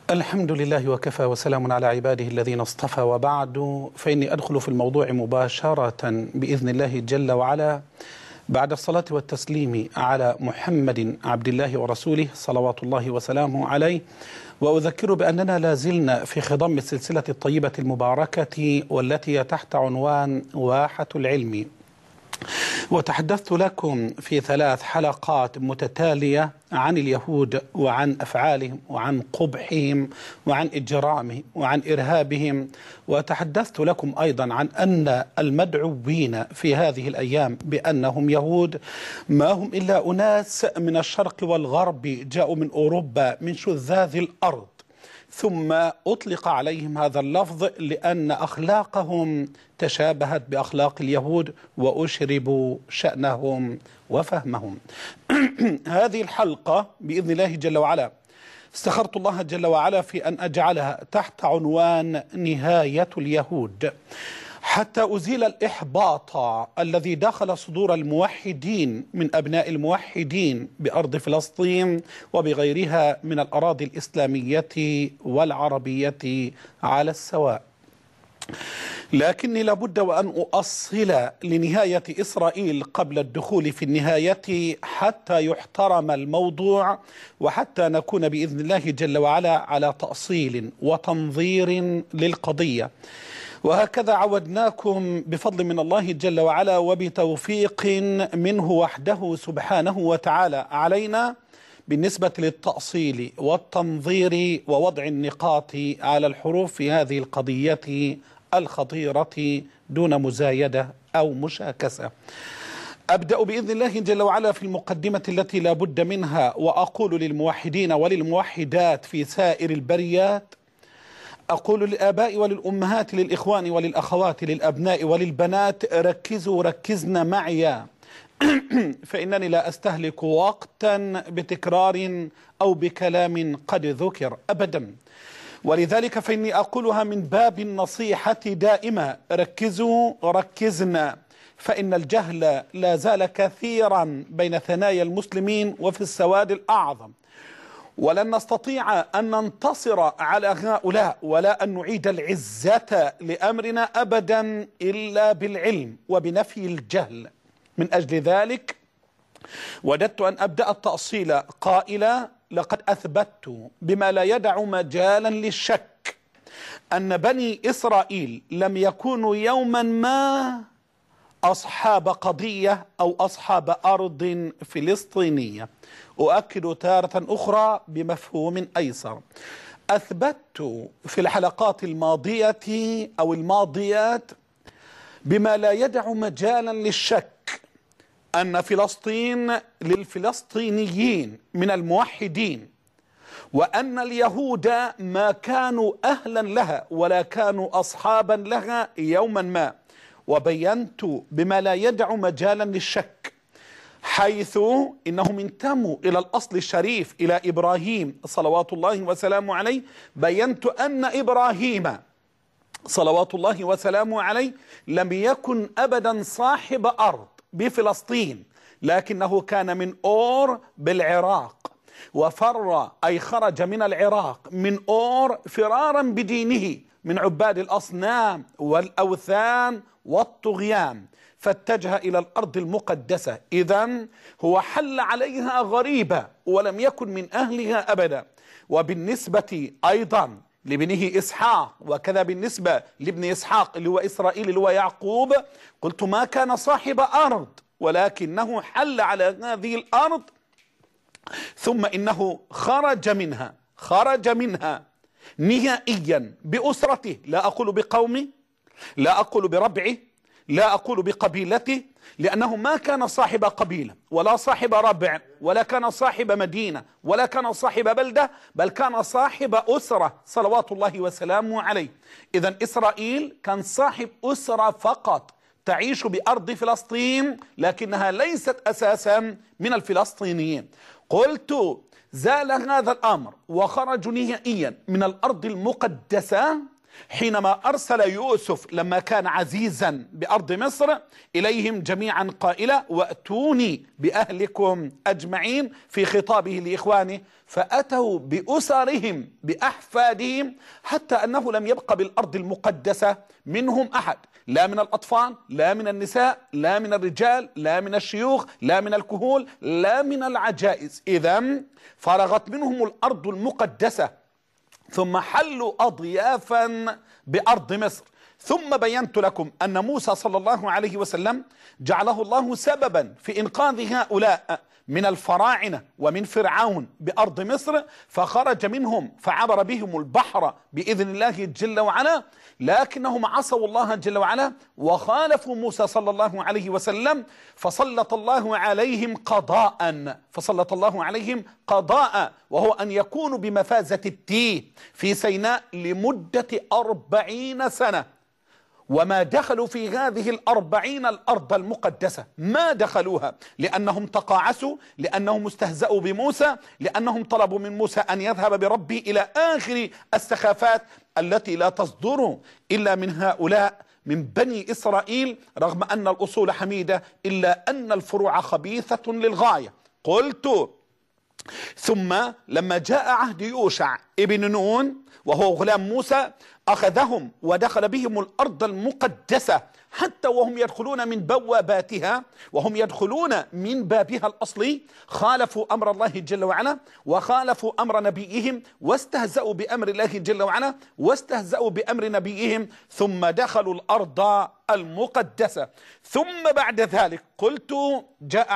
الحمد لله وكفى وسلام على عباده الذين اصطفى، وبعد فإني أدخل في الموضوع مباشرة بإذن الله جل وعلا بعد الصلاة والتسليم على محمد عبد الله ورسوله صلوات الله وسلامه عليه. وأذكر بأننا لازلنا في خضم السلسلة الطيبة المباركة والتي تحت عنوان واحة العلم، وتحدثت لكم في 3 حلقات متتالية عن اليهود وعن أفعالهم وعن قبحهم وعن إجرامهم وعن إرهابهم، وتحدثت لكم أيضا عن أن المدعوين في هذه الأيام بأنهم يهود ما هم إلا أناس من الشرق والغرب جاءوا من أوروبا من شذاذ الأرض، ثم أطلق عليهم هذا اللفظ لأن أخلاقهم تشابهت بأخلاق اليهود وأشربوا شأنهم وفهمهم. هذه الحلقة بإذن الله جل وعلا استخرت الله جل وعلا في أن أجعلها تحت عنوان نهاية اليهود، حتى أزيل الإحباط الذي دخل صدور الموحدين من أبناء الموحدين بأرض فلسطين وبغيرها من الأراضي الإسلامية والعربية على السواء. لكني لابد وأن أؤصل لنهاية إسرائيل قبل الدخول في النهاية حتى يحترم الموضوع، وحتى نكون بإذن الله جل وعلا على تأصيل وتنظير للقضية. وهكذا عودناكم بفضل من الله جل وعلا وبتوفيق منه وحده سبحانه وتعالى علينا بالنسبة للتأصيل والتنظير ووضع النقاط على الحروف في هذه القضية الخطيرة دون مزايدة أو مشاكسة. أبدأ بإذن الله جل وعلا في المقدمة التي لا بد منها، وأقول للموحدين وللموحدات في سائر البريات، أقول للآباء وللأمهات للإخوان وللأخوات للأبناء وللبنات: ركزنا معي فإنني لا أستهلك وقتا بتكرار أو بكلام قد ذكر أبدا، ولذلك فإني أقولها من باب النصيحة دائما: ركزنا، فإن الجهل لا زال كثيرا بين ثنايا المسلمين وفي السواد الأعظم، ولن نستطيع أن ننتصر على هؤلاء ولا أن نعيد العزة لأمرنا أبدا إلا بالعلم وبنفي الجهل. من أجل ذلك وددت أن أبدأ التأصيل قائلا: لقد أثبتت بما لا يدع مجالا للشك أن بني إسرائيل لم يكونوا يوما ما أصحاب قضية أو أصحاب أرض فلسطينية. أؤكد تارة أخرى بمفهوم أيسر: أثبتت في الحلقات الماضية أو الماضيات بما لا يدع مجالا للشك أن فلسطين للفلسطينيين من الموحدين، وأن اليهود ما كانوا أهلا لها ولا كانوا أصحابا لها يوما ما. وبينت بما لا يدع مجالا للشك حيث إنهم انتموا إلى الأصل الشريف إلى إبراهيم صلوات الله وسلامه عليه. بينت أن إبراهيم صلوات الله وسلامه عليه لم يكن أبدا صاحب أرض بفلسطين، لكنه كان من أور بالعراق، وفر أي خرج من العراق من أور فرارا بدينه من عباد الأصنام والأوثان والطغيان، فاتجه إلى الأرض المقدسة. إذن هو حل عليها غريبة ولم يكن من أهلها أبدا. وبالنسبة أيضا لابنه إسحاق، وكذا بالنسبة لابن إسحاق اللي هو إسرائيل اللي هو يعقوب، قلت ما كان صاحب أرض ولكنه حل على هذه الأرض، ثم إنه خرج منها نهائيا بأسرته، لا أقول بقومه، لا أقول بربعه، لا أقول بقبيلته، لأنه ما كان صاحب قبيلة ولا صاحب ربع ولا كان صاحب مدينة ولا كان صاحب بلدة، بل كان صاحب أسرة صلوات الله وسلامه عليه. إذن إسرائيل كان صاحب أسرة فقط تعيش بأرض فلسطين، لكنها ليست أساسا من الفلسطينيين. قلت زال هذا الأمر وخرجوا نهائيا من الأرض المقدسة، حينما أرسل يوسف لما كان عزيزا بأرض مصر إليهم جميعا قائلا وأتوني بأهلكم أجمعين في خطابه لإخوانه، فأتوا بأسرهم بأحفادهم حتى أنه لم يبق بالأرض المقدسة منهم أحد، لا من الأطفال، لا من النساء، لا من الرجال، لا من الشيوخ، لا من الكهول، لا من العجائز. إذن فرغت منهم الأرض المقدسة، ثم حلوا أضيافا بأرض مصر. ثم بينت لكم أن موسى صلى الله عليه وسلم جعله الله سببا في إنقاذ هؤلاء من الفراعنة ومن فرعون بأرض مصر، فخرج منهم فعبر بهم البحر بإذن الله جل وعلا، لكنهم عصوا الله جل وعلا وخالفوا موسى صلى الله عليه وسلم، فسلط الله عليهم قضاء وهو أن يكونوا بمفازة التيه في سيناء لمدة 40 سنة. وما دخلوا في هذه 40 الأرض المقدسة، ما دخلوها لأنهم تقاعسوا، لأنهم استهزأوا بموسى، لأنهم طلبوا من موسى أن يذهب بربي إلى آخر السخافات التي لا تصدر إلا من هؤلاء من بني إسرائيل، رغم أن الأصول حميدة إلا أن الفروع خبيثة للغاية. قلت ثم لما جاء عهد يوشع ابن نون وهو غلام موسى أخذهم ودخل بهم الأرض المقدسة، حتى وهم يدخلون من بواباتها وهم يدخلون من بابها الأصلي خالفوا أمر الله جل وعلا وخالفوا أمر نبيهم واستهزأوا بأمر الله جل وعلا واستهزأوا بأمر نبيهم، ثم دخلوا الأرض المقدسة. ثم بعد ذلك قلت جاء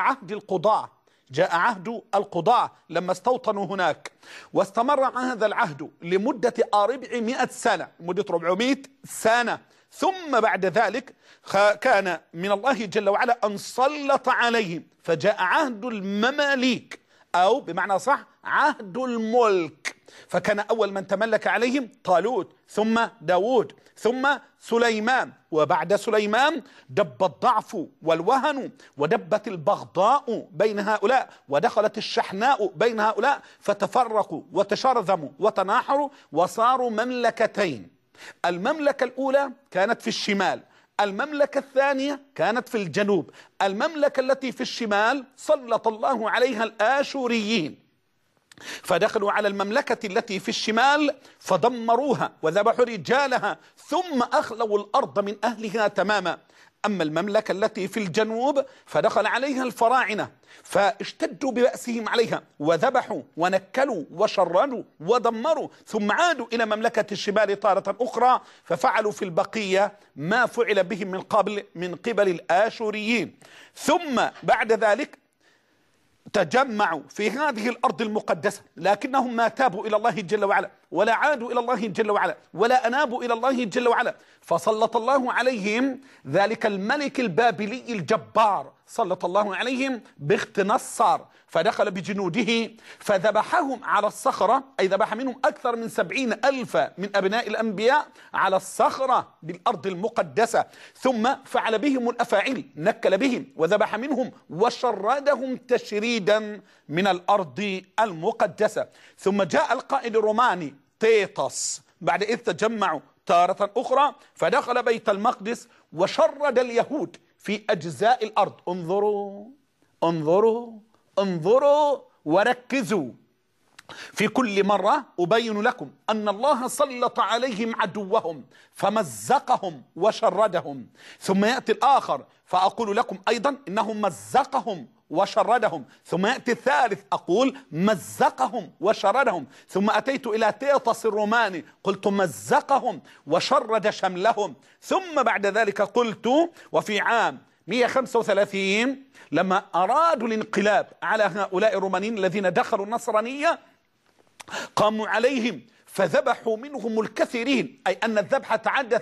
عهد القضاة لما استوطنوا هناك، واستمر هذا العهد لمدة 400 سنة، مدة 400 سنة. ثم بعد ذلك كان من الله جل وعلا أن سلط عليهم، فجاء عهد المماليك أو بمعنى صح عهد الملك، فكان أول من تملك عليهم طالوت ثم داود ثم سليمان، وبعد سليمان دب الضعف والوهن ودبت البغضاء بين هؤلاء ودخلت الشحناء بين هؤلاء، فتفرقوا وتشرذموا وتناحروا وصاروا مملكتين. المملكة الأولى كانت في الشمال، المملكة الثانية كانت في الجنوب. المملكة التي في الشمال سلط الله عليها الآشوريين، فدخلوا على المملكة التي في الشمال فدمروها وذبحوا رجالها ثم أخلوا الأرض من أهلها تماما. أما المملكة التي في الجنوب فدخل عليها الفراعنة فاشتدوا ببأسهم عليها وذبحوا ونكلوا وشردوا ودمروا، ثم عادوا إلى مملكة الشمال تارة أخرى ففعلوا في البقية ما فعل بهم من قبل الآشوريين. ثم بعد ذلك تجمعوا في هذه الأرض المقدسة، لكنهم ما تابوا إلى الله جل وعلا ولا عادوا إلى الله جل وعلا ولا أنابوا إلى الله جل وعلا، فسلط الله عليهم ذلك الملك البابلي الجبار، سلط الله عليهم باختنصر، فدخل بجنوده فذبحهم على الصخرة، أي ذبح منهم أكثر من 70,000 من أبناء الأنبياء على الصخرة بالأرض المقدسة. ثم فعل بهم الأفاعيل، نكل بهم وذبح منهم وشردهم تشريدا من الأرض المقدسة. ثم جاء القائد الروماني تيتس بعد إذ تجمعوا تارة أخرى فدخل بيت المقدس وشرد اليهود في أجزاء الأرض. انظروا انظروا انظروا وركزوا، في كل مرة أبين لكم أن الله سلط عليهم عدوهم فمزقهم وشردهم، ثم يأتي الآخر فأقول لكم أيضا إنه مزقهم وشردهم، ثم يأتي الثالث أقول مزقهم وشردهم، ثم أتيت إلى تيطس الروماني قلت مزقهم وشرد شملهم، ثم بعد ذلك قلت وفي عام 135 لما أرادوا الانقلاب على هؤلاء الرومانيين الذين دخلوا النصرانية قاموا عليهم فذبحوا منهم الكثيرين، أي أن الذبح تعدى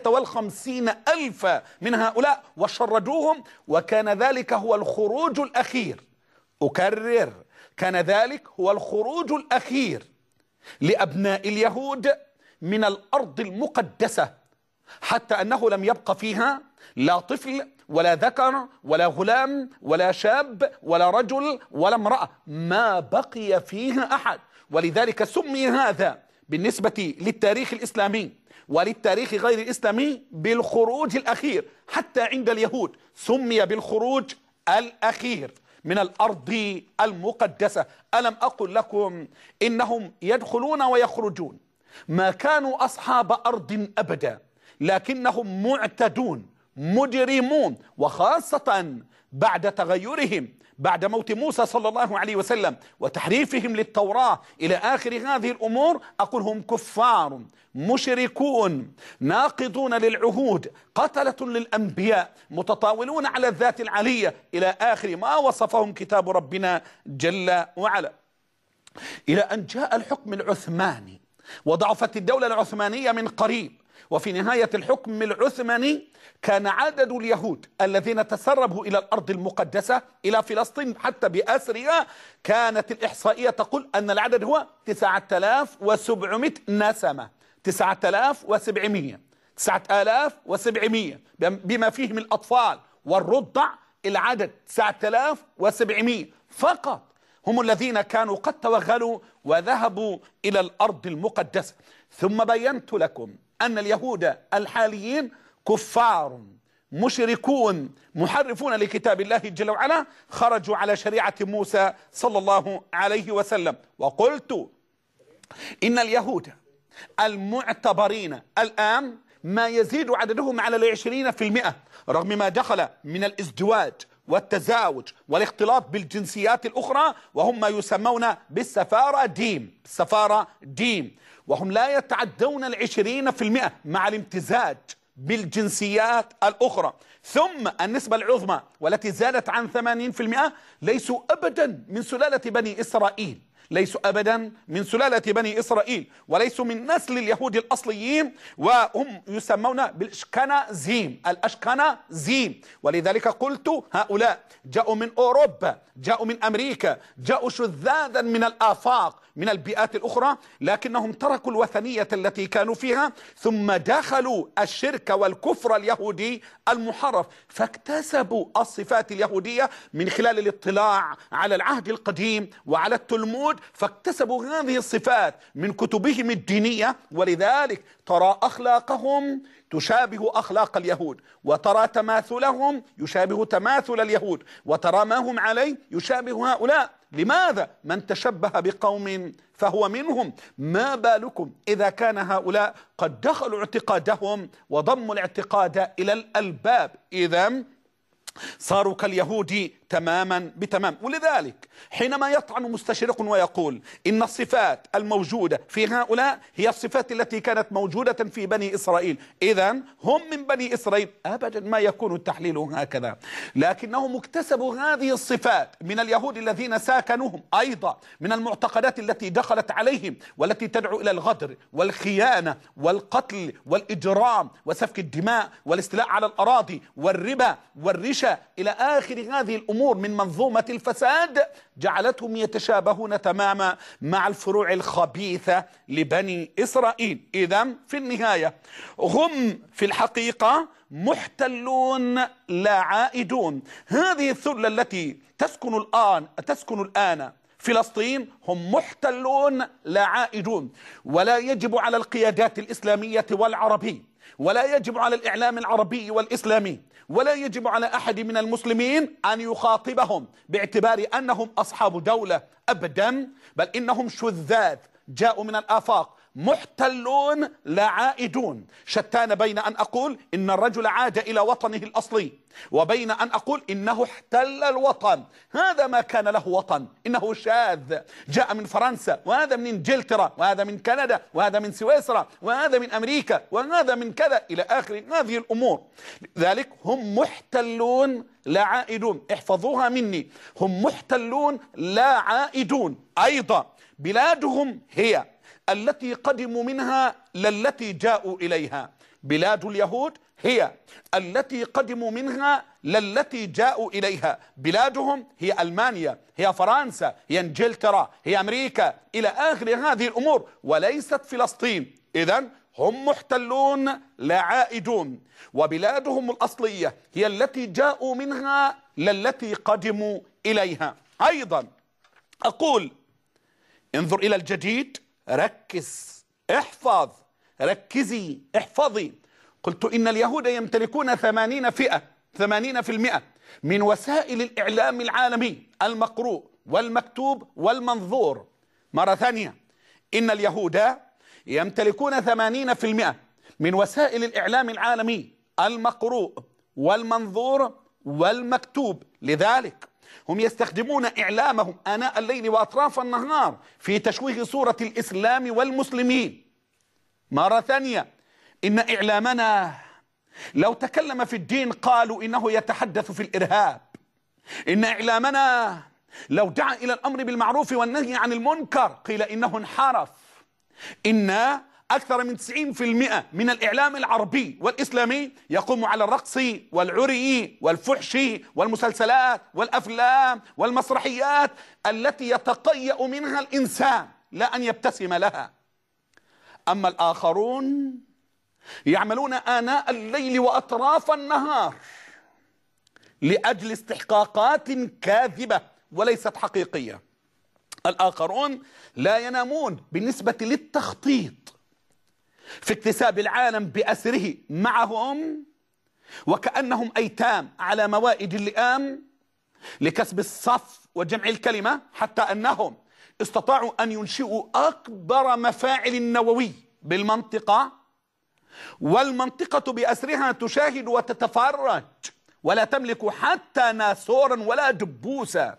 58,000 من هؤلاء وشردوهم، وكان ذلك هو الخروج الأخير. أكرر، كان ذلك هو الخروج الأخير لأبناء اليهود من الأرض المقدسة، حتى أنه لم يبق فيها لا طفل ولا ذكر ولا غلام ولا شاب ولا رجل ولا امرأة، ما بقي فيها أحد. ولذلك سمي هذا بالنسبة للتاريخ الإسلامي وللتاريخ غير الإسلامي بالخروج الأخير، حتى عند اليهود سمي بالخروج الأخير من الأرض المقدسة. ألم أقل لكم إنهم يدخلون ويخرجون، ما كانوا أصحاب أرض أبدا، لكنهم معتدون مجرمون، وخاصة بعد تغيرهم بعد موت موسى صلى الله عليه وسلم وتحريفهم للتوراة إلى آخر هذه الأمور. أقول هم كفار مشركون ناقضون للعهود، قتلة للأنبياء، متطاولون على الذات العلية، إلى آخر ما وصفهم كتاب ربنا جل وعلا. إلى أن جاء الحكم العثماني وضعفت الدولة العثمانية من قريب، وفي نهاية الحكم العثماني كان عدد اليهود الذين تسربوا إلى الأرض المقدسة إلى فلسطين حتى بأسرها، كانت الإحصائية تقول أن العدد هو 9700 نسمة. 9700 بما فيهم الأطفال والرضع، العدد 9700 فقط هم الذين كانوا قد توغلوا وذهبوا إلى الأرض المقدسة. ثم بينت لكم أن اليهود الحاليين كفار مشركون محرفون لكتاب الله جل وعلا، خرجوا على شريعة موسى صلى الله عليه وسلم. وقلت إن اليهود المعتبرين الآن ما يزيد عددهم على 20%، رغم ما دخل من الازدواج والتزاوج والاختلاط بالجنسيات الأخرى، وهم ما يسمون بالسفارة ديم، وهم لا يتعدون 20% مع الامتزاج بالجنسيات الأخرى. ثم النسبة العظمى والتي زادت عن 80% ليسوا أبدا من سلالة بني إسرائيل، وليسوا من نسل اليهود الأصليين، وهم يسمون الأشكنازيم. ولذلك قلت هؤلاء جاءوا من أوروبا، جاءوا من أمريكا، جاءوا شذاذا من الآفاق من البيئات الأخرى، لكنهم تركوا الوثنية التي كانوا فيها، ثم دخلوا الشرك والكفر اليهودي المحرف، فاكتسبوا الصفات اليهودية من خلال الاطلاع على العهد القديم وعلى التلمود، فاكتسبوا هذه الصفات من كتبهم الدينية. ولذلك ترى أخلاقهم تشابه أخلاق اليهود، وترى تماثلهم يشابه تماثل اليهود، وترى ما هم عليه يشابه هؤلاء. لماذا؟ من تشبه بقوم فهو منهم. ما بالكم إذا كان هؤلاء قد دخلوا اعتقادهم وضموا الاعتقاد إلى الألباب، إذن صاروا كاليهود تماما بتمام. ولذلك حينما يطعن مستشرق ويقول إن الصفات الموجودة في هؤلاء هي الصفات التي كانت موجودة في بني إسرائيل، إذن هم من بني إسرائيل، أبدا ما يكون التحليل هكذا، لكنهم اكتسبوا هذه الصفات من اليهود الذين ساكنوهم، أيضا من المعتقدات التي دخلت عليهم والتي تدعو إلى الغدر والخيانة والقتل والإجرام وسفك الدماء والاستيلاء على الأراضي والربا والرشا إلى آخر هذه الأمور من منظومة الفساد، جعلتهم يتشابهون تماما مع الفروع الخبيثة لبني إسرائيل. إذن في النهاية هم في الحقيقة محتلون لا عائدون. هذه الثلة التي تسكن الآن فلسطين هم محتلون لا عائدون، ولا يجب على القيادات الإسلامية والعربية، ولا يجب على الإعلام العربي والإسلامي، ولا يجب على أحد من المسلمين أن يخاطبهم باعتبار أنهم أصحاب دولة أبدا، بل إنهم شذاذ جاءوا من الآفاق، محتلون لا عائدون. شتان بين أن أقول إن الرجل عاد إلى وطنه الأصلي وبين أن أقول إنه احتل الوطن. هذا ما كان له وطن، إنه شاذ جاء من فرنسا، وهذا من إنجلترا، وهذا من كندا، وهذا من سويسرا، وهذا من أمريكا، وهذا من كذا إلى آخر هذه الأمور. ذلك هم محتلون لا عائدون، احفظوها مني، هم محتلون لا عائدون. أيضا بلادهم هي التي قدموا منها للتي جاءوا إليها، بلاد اليهود هي التي قدموا منها للتي جاءوا إليها، بلادهم هي ألمانيا، هي فرنسا، هي إنجلترا، هي أمريكا، إلى آخر هذه الأمور، وليست فلسطين. إذن هم محتلون لا عائدون، وبلادهم الأصلية هي التي جاءوا منها للتي قدموا إليها. أيضا أقول انظر إلى الجديد، ركز احفظ، ركزي، احفظي. قلت إن اليهود يمتلكون 80% من وسائل الإعلام العالمي المقروء والمكتوب والمنظور. مرة ثانية، إن اليهود يمتلكون 80% من وسائل الإعلام العالمي المقروء والمنظور والمكتوب، لذلك هم يستخدمون إعلامهم آناء الليل وأطراف النهار في تشويه صورة الإسلام والمسلمين. مرة ثانية، إن إعلامنا لو تكلم في الدين قالوا إنه يتحدث في الإرهاب. إن إعلامنا لو دعا إلى الأمر بالمعروف والنهي عن المنكر قيل إنه انحرف. إن أكثر من 90% من الإعلام العربي والإسلامي يقوم على الرقص والعري والفحش والمسلسلات والأفلام والمسرحيات التي يتقيأ منها الإنسان لا أن يبتسم لها. أما الآخرون يعملون آناء الليل وأطراف النهار لأجل استحقاقات كاذبة وليست حقيقية. الآخرون لا ينامون بالنسبة للتخطيط في اكتساب العالم بأسره معهم، وكأنهم أيتام على موائد اللئام لكسب الصف وجمع الكلمة، حتى أنهم استطاعوا أن ينشئوا أكبر مفاعل النووي بالمنطقة، والمنطقة بأسرها تشاهد وتتفرج ولا تملك حتى ناسورا ولا دبوسا.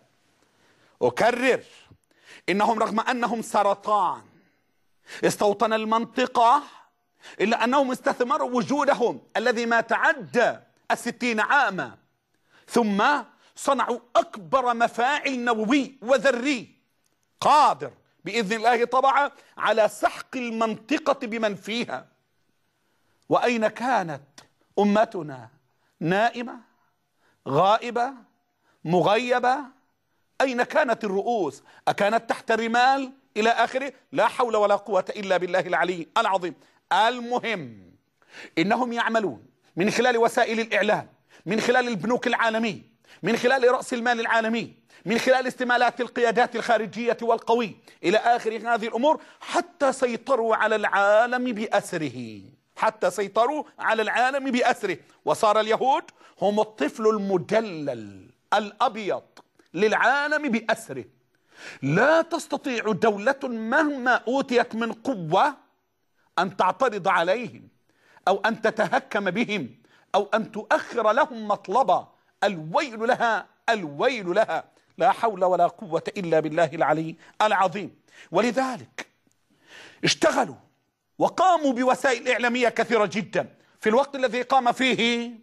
أكرر، إنهم رغم أنهم سرطان استوطن المنطقة، إلا أنهم استثمروا وجودهم الذي ما تعدى 60 عاما، ثم صنعوا أكبر مفاعل نووي وذري قادر بإذن الله طبعا على سحق المنطقة بمن فيها. وأين كانت أمتنا؟ نائمة، غائبة، مغيبة. أين كانت الرؤوس؟ أكانت تحت الرمال إلى آخره؟ لا حول ولا قوة إلا بالله العلي العظيم. المهم، إنهم يعملون من خلال وسائل الإعلام، من خلال البنوك العالمي، من خلال رأس المال العالمي، من خلال استمالات القيادات الخارجية والقوي إلى آخر هذه الأمور، حتى سيطروا على العالم بأسره، حتى سيطروا على العالم بأسره. وصار اليهود هم الطفل المدلل الأبيض للعالم بأسره. لا تستطيع دولة مهما أوتيت من قوة أن تعترض عليهم أو أن تتهكم بهم أو أن تؤخر لهم مطلبا. الويل لها، الويل لها، لا حول ولا قوة إلا بالله العلي العظيم. ولذلك اشتغلوا وقاموا بوسائل إعلامية كثيرة جدا في الوقت الذي قام فيه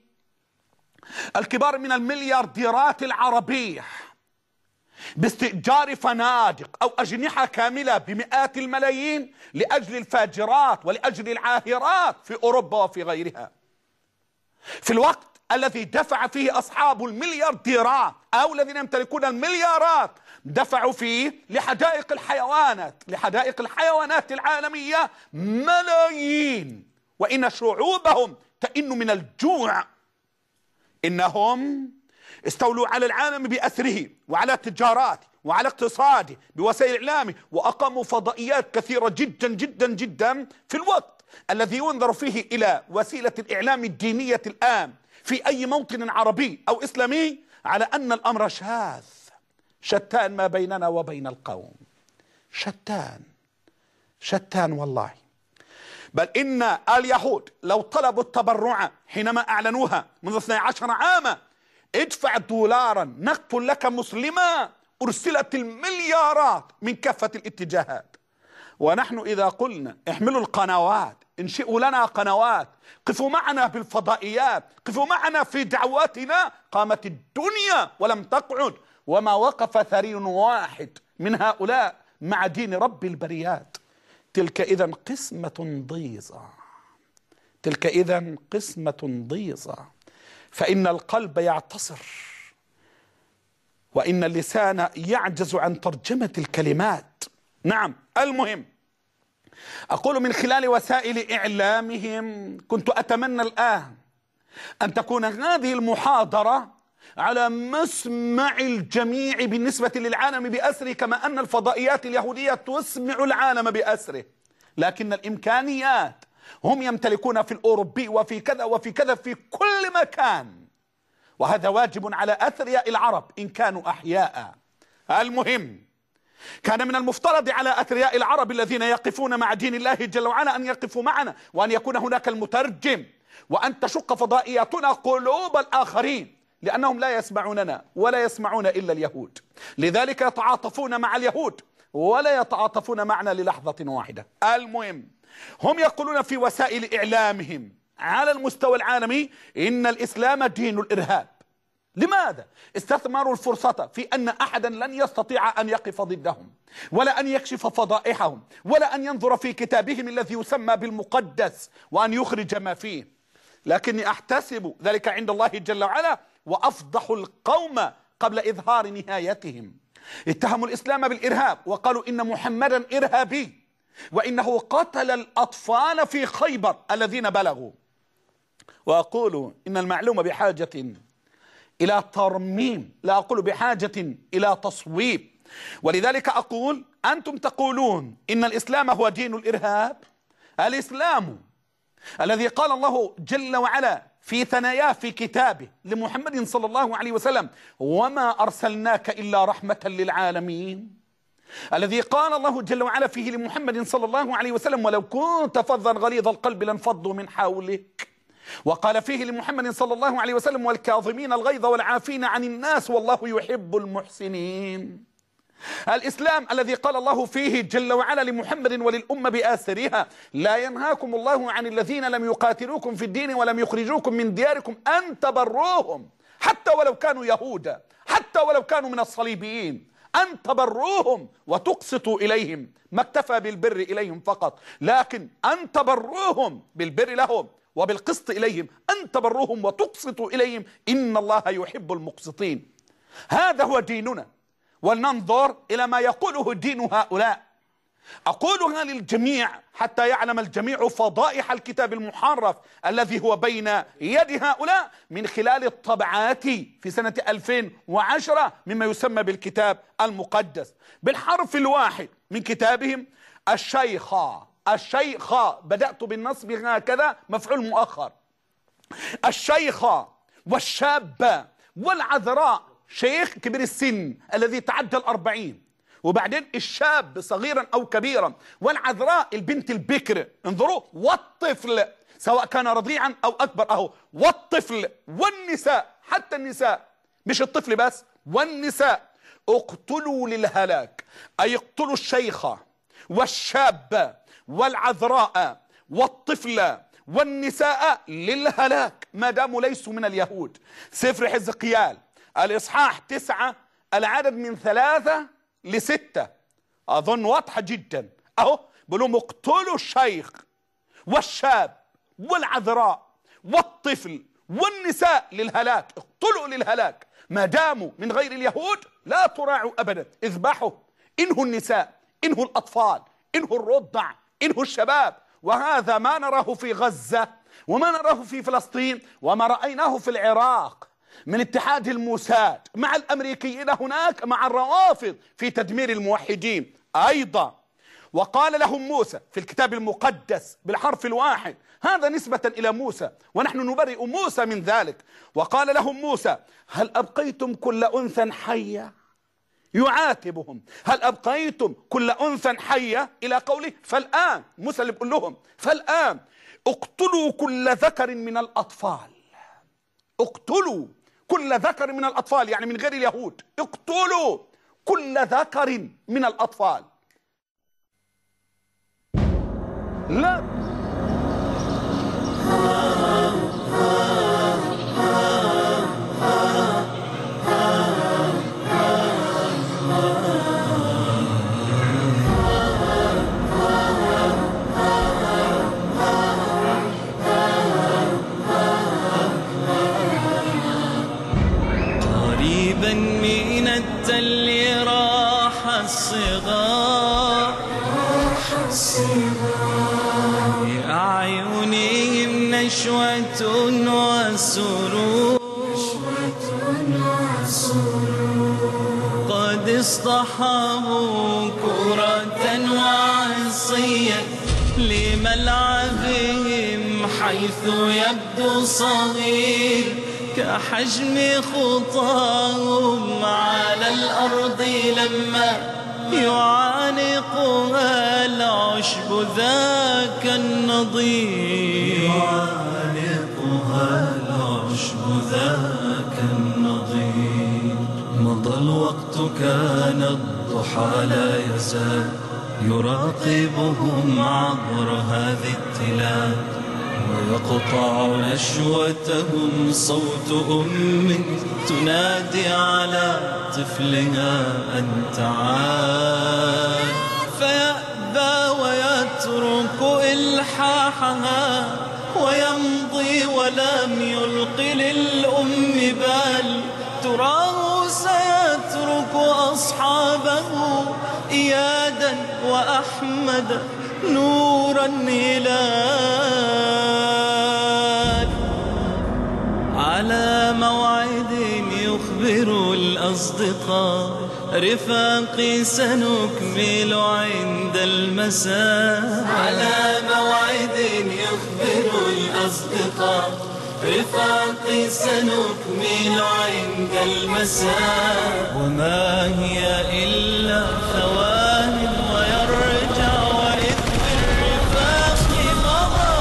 الكبار من المليارديرات العربية باستئجار فنادق أو أجنحة كاملة بمئات الملايين لأجل الفاجرات ولأجل العاهرات في أوروبا وفي غيرها، في الوقت الذي دفع فيه أصحاب المليارديرات أو الذين يمتلكون المليارات دفعوا فيه لحدائق الحيوانات، لحدائق الحيوانات العالمية ملايين، وإن شعوبهم تئن من الجوع. إنهم استولوا على العالم بأسره وعلى تجاراته وعلى اقتصاده بوسائل إعلامه، وأقاموا فضائيات كثيرة جدا جدا جدا في الوقت الذي ينظر فيه إلى وسيلة الإعلام الدينية الآن في أي موطن عربي أو إسلامي على أن الأمر شاذ، شتان ما بيننا وبين القوم، شتان شتان والله. بل إن اليهود لو طلبوا التبرع حينما أعلنوها منذ 12 عاما، ادفع دولارا نقتل لك مسلما، أرسلت المليارات من كافة الاتجاهات. ونحن إذا قلنا احملوا القنوات، انشئوا لنا قنوات، قفوا معنا بالفضائيات، قفوا معنا في دعواتنا، قامت الدنيا ولم تقعد، وما وقف ثري واحد من هؤلاء مع دين رب البريات. تلك إذا قسمة ضيزى، تلك إذا قسمة ضيزى. فإن القلب يعتصر وإن اللسان يعجز عن ترجمة الكلمات. نعم، المهم أقول من خلال وسائل إعلامهم كنت أتمنى الآن أن تكون هذه المحاضرة على مسمع الجميع بالنسبة للعالم بأسره، كما أن الفضائيات اليهودية تسمع العالم بأسره. لكن الإمكانيات هم يمتلكون في الأوروبي وفي كذا وفي كذا في كل مكان، وهذا واجب على أثرياء العرب إن كانوا أحياء. المهم، كان من المفترض على أثرياء العرب الذين يقفون مع دين الله جل وعلا أن يقفوا معنا، وأن يكون هناك المترجم، وأن تشق فضائياتنا قلوب الآخرين، لأنهم لا يسمعوننا ولا يسمعون إلا اليهود، لذلك يتعاطفون مع اليهود ولا يتعاطفون معنا للحظة واحدة. المهم، هم يقولون في وسائل إعلامهم على المستوى العالمي إن الإسلام دين الإرهاب. لماذا؟ استثمروا الفرصة في أن أحدا لن يستطيع أن يقف ضدهم، ولا أن يكشف فضائحهم، ولا أن ينظر في كتابهم الذي يسمى بالمقدس وأن يخرج ما فيه. لكني أحتسب ذلك عند الله جل وعلا وأفضح القوم قبل إظهار نهايتهم. اتهموا الإسلام بالإرهاب وقالوا إن محمدا إرهابي، وإنه قتل الأطفال في خيبر الذين بلغوا. وأقول إن المعلومة بحاجة إلى ترميم، لا أقول بحاجة إلى تصويب. ولذلك أقول أنتم تقولون إن الإسلام هو دين الإرهاب. الإسلام الذي قال الله جل وعلا في ثناياه في كتابه لمحمد صلى الله عليه وسلم: وما أرسلناك إلا رحمة للعالمين، الذي قال الله جل وعلا فيه لمحمد صلى الله عليه وسلم: ولو كنت فظا غليظ القلب لانفضوا من حولك، وقال فيه لمحمد صلى الله عليه وسلم: والكاظمين الغيظ والعافين عن الناس والله يحب المحسنين. الإسلام الذي قال الله فيه جل وعلا لمحمد وللأمة بآسرها: لا ينهاكم الله عن الذين لم يقاتلوكم في الدين ولم يخرجوكم من دياركم أن تبروهم حتى ولو كانوا يهودا، حتى ولو كانوا من الصليبيين، أن تبروهم وتقسطوا إليهم. ما اكتفى بالبر إليهم فقط، لكن أن تبروهم بالبر لهم وبالقسط إليهم، أن تبروهم وتقسطوا إليهم، إن الله يحب المقسطين. هذا هو ديننا، ولننظر إلى ما يقوله دين هؤلاء. أقولها للجميع حتى يعلم الجميع فضائح الكتاب المحرف الذي هو بين يد هؤلاء من خلال الطبعات في سنة 2010 مما يسمى بالكتاب المقدس. بالحرف الواحد من كتابهم: الشيخة، بدأت بالنصب هكذا مفعول مؤخر، الشيخة والشابة والعذراء، شيخ كبير السن الذي تعدى 40، وبعدين الشاب صغيرا أو كبيرا، والعذراء البنت البكر. انظروا، والطفل سواء كان رضيعا أو أكبر، أهو والطفل، والنساء، حتى النساء، مش الطفل بس، والنساء. اقتلوا للهلاك، أي اقتلوا الشيخة والشاب والعذراء والطفل والنساء للهلاك ما داموا ليسوا من اليهود. سفر حزقيال الإصحاح 9 العدد من 3 ل6 أظن واضحة جدا. أهو بلوم: اقتلوا الشيخ والشاب والعذراء والطفل والنساء للهلاك. اقتلوا للهلاك ما داموا من غير اليهود، لا تراعوا أبدا، اذبحوا، انهوا النساء، انهوا الأطفال، انهوا الرضع، انهوا الشباب. وهذا ما نراه في غزة، وما نراه في فلسطين، وما رأيناه في العراق من اتحاد الموساد مع الأمريكيين هناك مع الروافض في تدمير الموحدين أيضا. وقال لهم موسى في الكتاب المقدس بالحرف الواحد، هذا نسبة إلى موسى ونحن نبرئ موسى من ذلك. وقال لهم موسى: هل أبقيتم كل أنثى حية؟ يعاتبهم: هل أبقيتم كل أنثى حية؟ إلى قوله: فالآن، موسى اللي بيقول لهم فالآن اقتلوا كل ذكر من الأطفال. اقتلوا كل ذكر من الأطفال، يعني من غير اليهود، اقتلوا كل ذكر من الأطفال. لا قريبا من التل راح الصغار، بأعينهم نشوة وسرور، قد اصطحبوا كرة وعصيا في ملعبهم حيث يبدو صغير كحجم خطاهم على الأرض لما يعانقها العشب ذاك النظير. يعانقها العشب ذاك النظير. مضى الوقت كان الضحى لا يزال يراقبهم عبر هذه التلال ويقطع نشوتهم صوت تنادي على طفلها أن تعال فيأبى ويترك إلحاحها ويمضي ولم يلق للأم بال تراه سيترك أصحابه إيادا وأحمد نور الهلال. على موعد يخبر الأصدقاء رفاقي سنكمل عند المساء. على موعد يخبر الأصدقاء رفاقي سنكمل عند المساء. وما هي إلا ثوان ويرجع وإذ بالرفاق مضى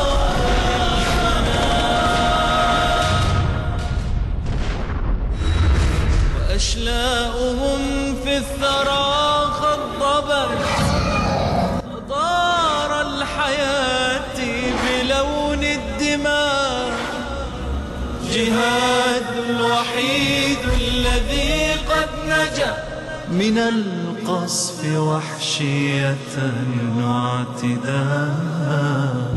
وأشلاؤهم في الثرى خضبت دار الحياة بلون الدماء. جهاد الوحيد الذي قد نجا من القصف وحشية واعتداء.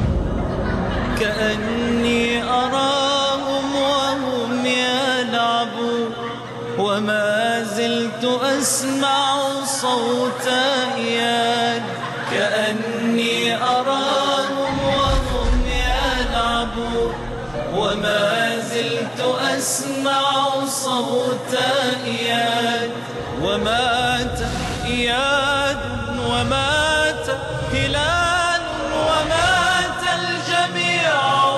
كأني أراهم وهم يلعبون وما زلت أسمع صوت إياد. كأني أراهم وهم يلعبون وما زلت أسمع صوت إياد. ومات إياد ومات هلال ومات الجميع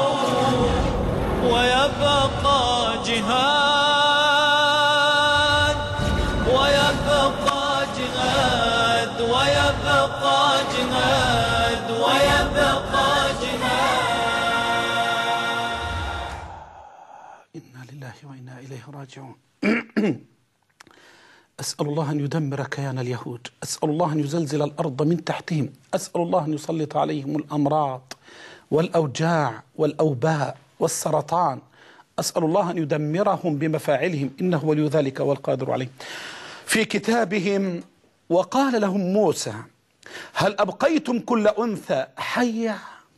ويبقى جهاد ويبقى جهاد ويبقى جهاد ويبقى جهاد. إنا لله وإنا إليه راجعون. أسأل الله أن يدمر كيان اليهود، أسأل الله أن يزلزل الأرض من تحتهم، أسأل الله أن يسلط عليهم الأمراض والأوجاع والأوباء والسرطان، أسأل الله أن يدمرهم بمفاعلهم إنه ولي ذلك والقادر عليه. في كتابهم وقال لهم موسى هل أبقيتم كل أنثى حية؟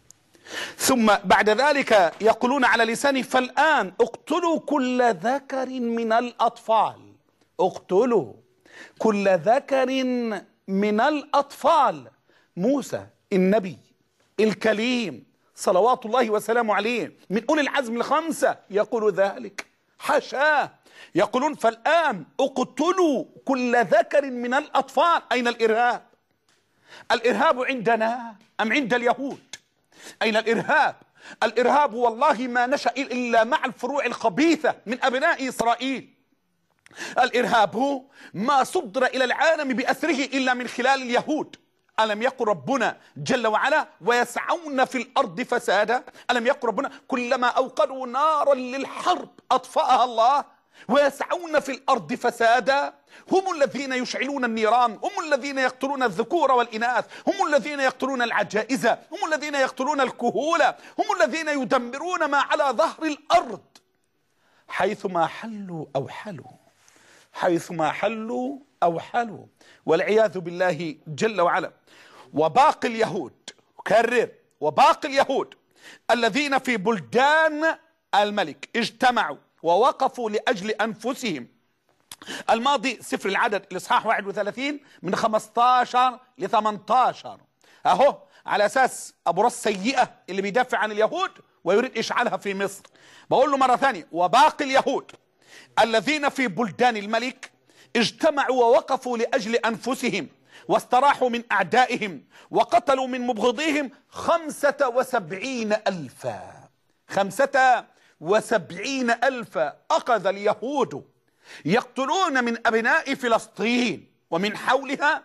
ثم بعد ذلك يقولون على لسانه فالآن اقتلوا كل ذكر من الأطفال. اقتلوا كل ذكر من الأطفال. موسى النبي الكليم صلوات الله وسلامه عليه من أولي العزم الخمسة يقول ذلك، حاشاه. يقولون فالآن اقتلوا كل ذكر من الأطفال. أين الإرهاب؟ الإرهاب عندنا أم عند اليهود؟ أين الإرهاب؟ الإرهاب والله ما نشأ إلا مع الفروع الخبيثة من أبناء إسرائيل. الإرهاب ما صدر إلى العالم بأسره إلا من خلال اليهود. ألم يقل ربنا جل وعلا ويسعون في الأرض فسادا؟ ألم يقل ربنا كلما أوقدوا نارا للحرب أطفأها الله ويسعون في الأرض فسادا؟ هم الذين يشعلون النيران، هم الذين يقتلون الذكور والإناث، هم الذين يقتلون العجائز، هم الذين يقتلون الكهولة، هم الذين يدمرون ما على ظهر الأرض حيثما حلوا أو حلوا، حيثما حلوا أو حلوا، والعياذ بالله جل وعلا. وباقي اليهود، كرر، وباقي اليهود الذين في بلدان الملك اجتمعوا ووقفوا لأجل أنفسهم. الماضي سفر العدد الإصحاح 31 من 15 ل 18 أهو على أساس أبو راس سيئة اللي بيدافع عن اليهود ويريد إشعالها في مصر. بقول له مرة ثانية وباقي اليهود الذين في بلدان الملك اجتمعوا ووقفوا لأجل أنفسهم واستراحوا من أعدائهم وقتلوا من مبغضيهم 75,000. 75,000 أخذ اليهود يقتلون من أبناء فلسطين ومن حولها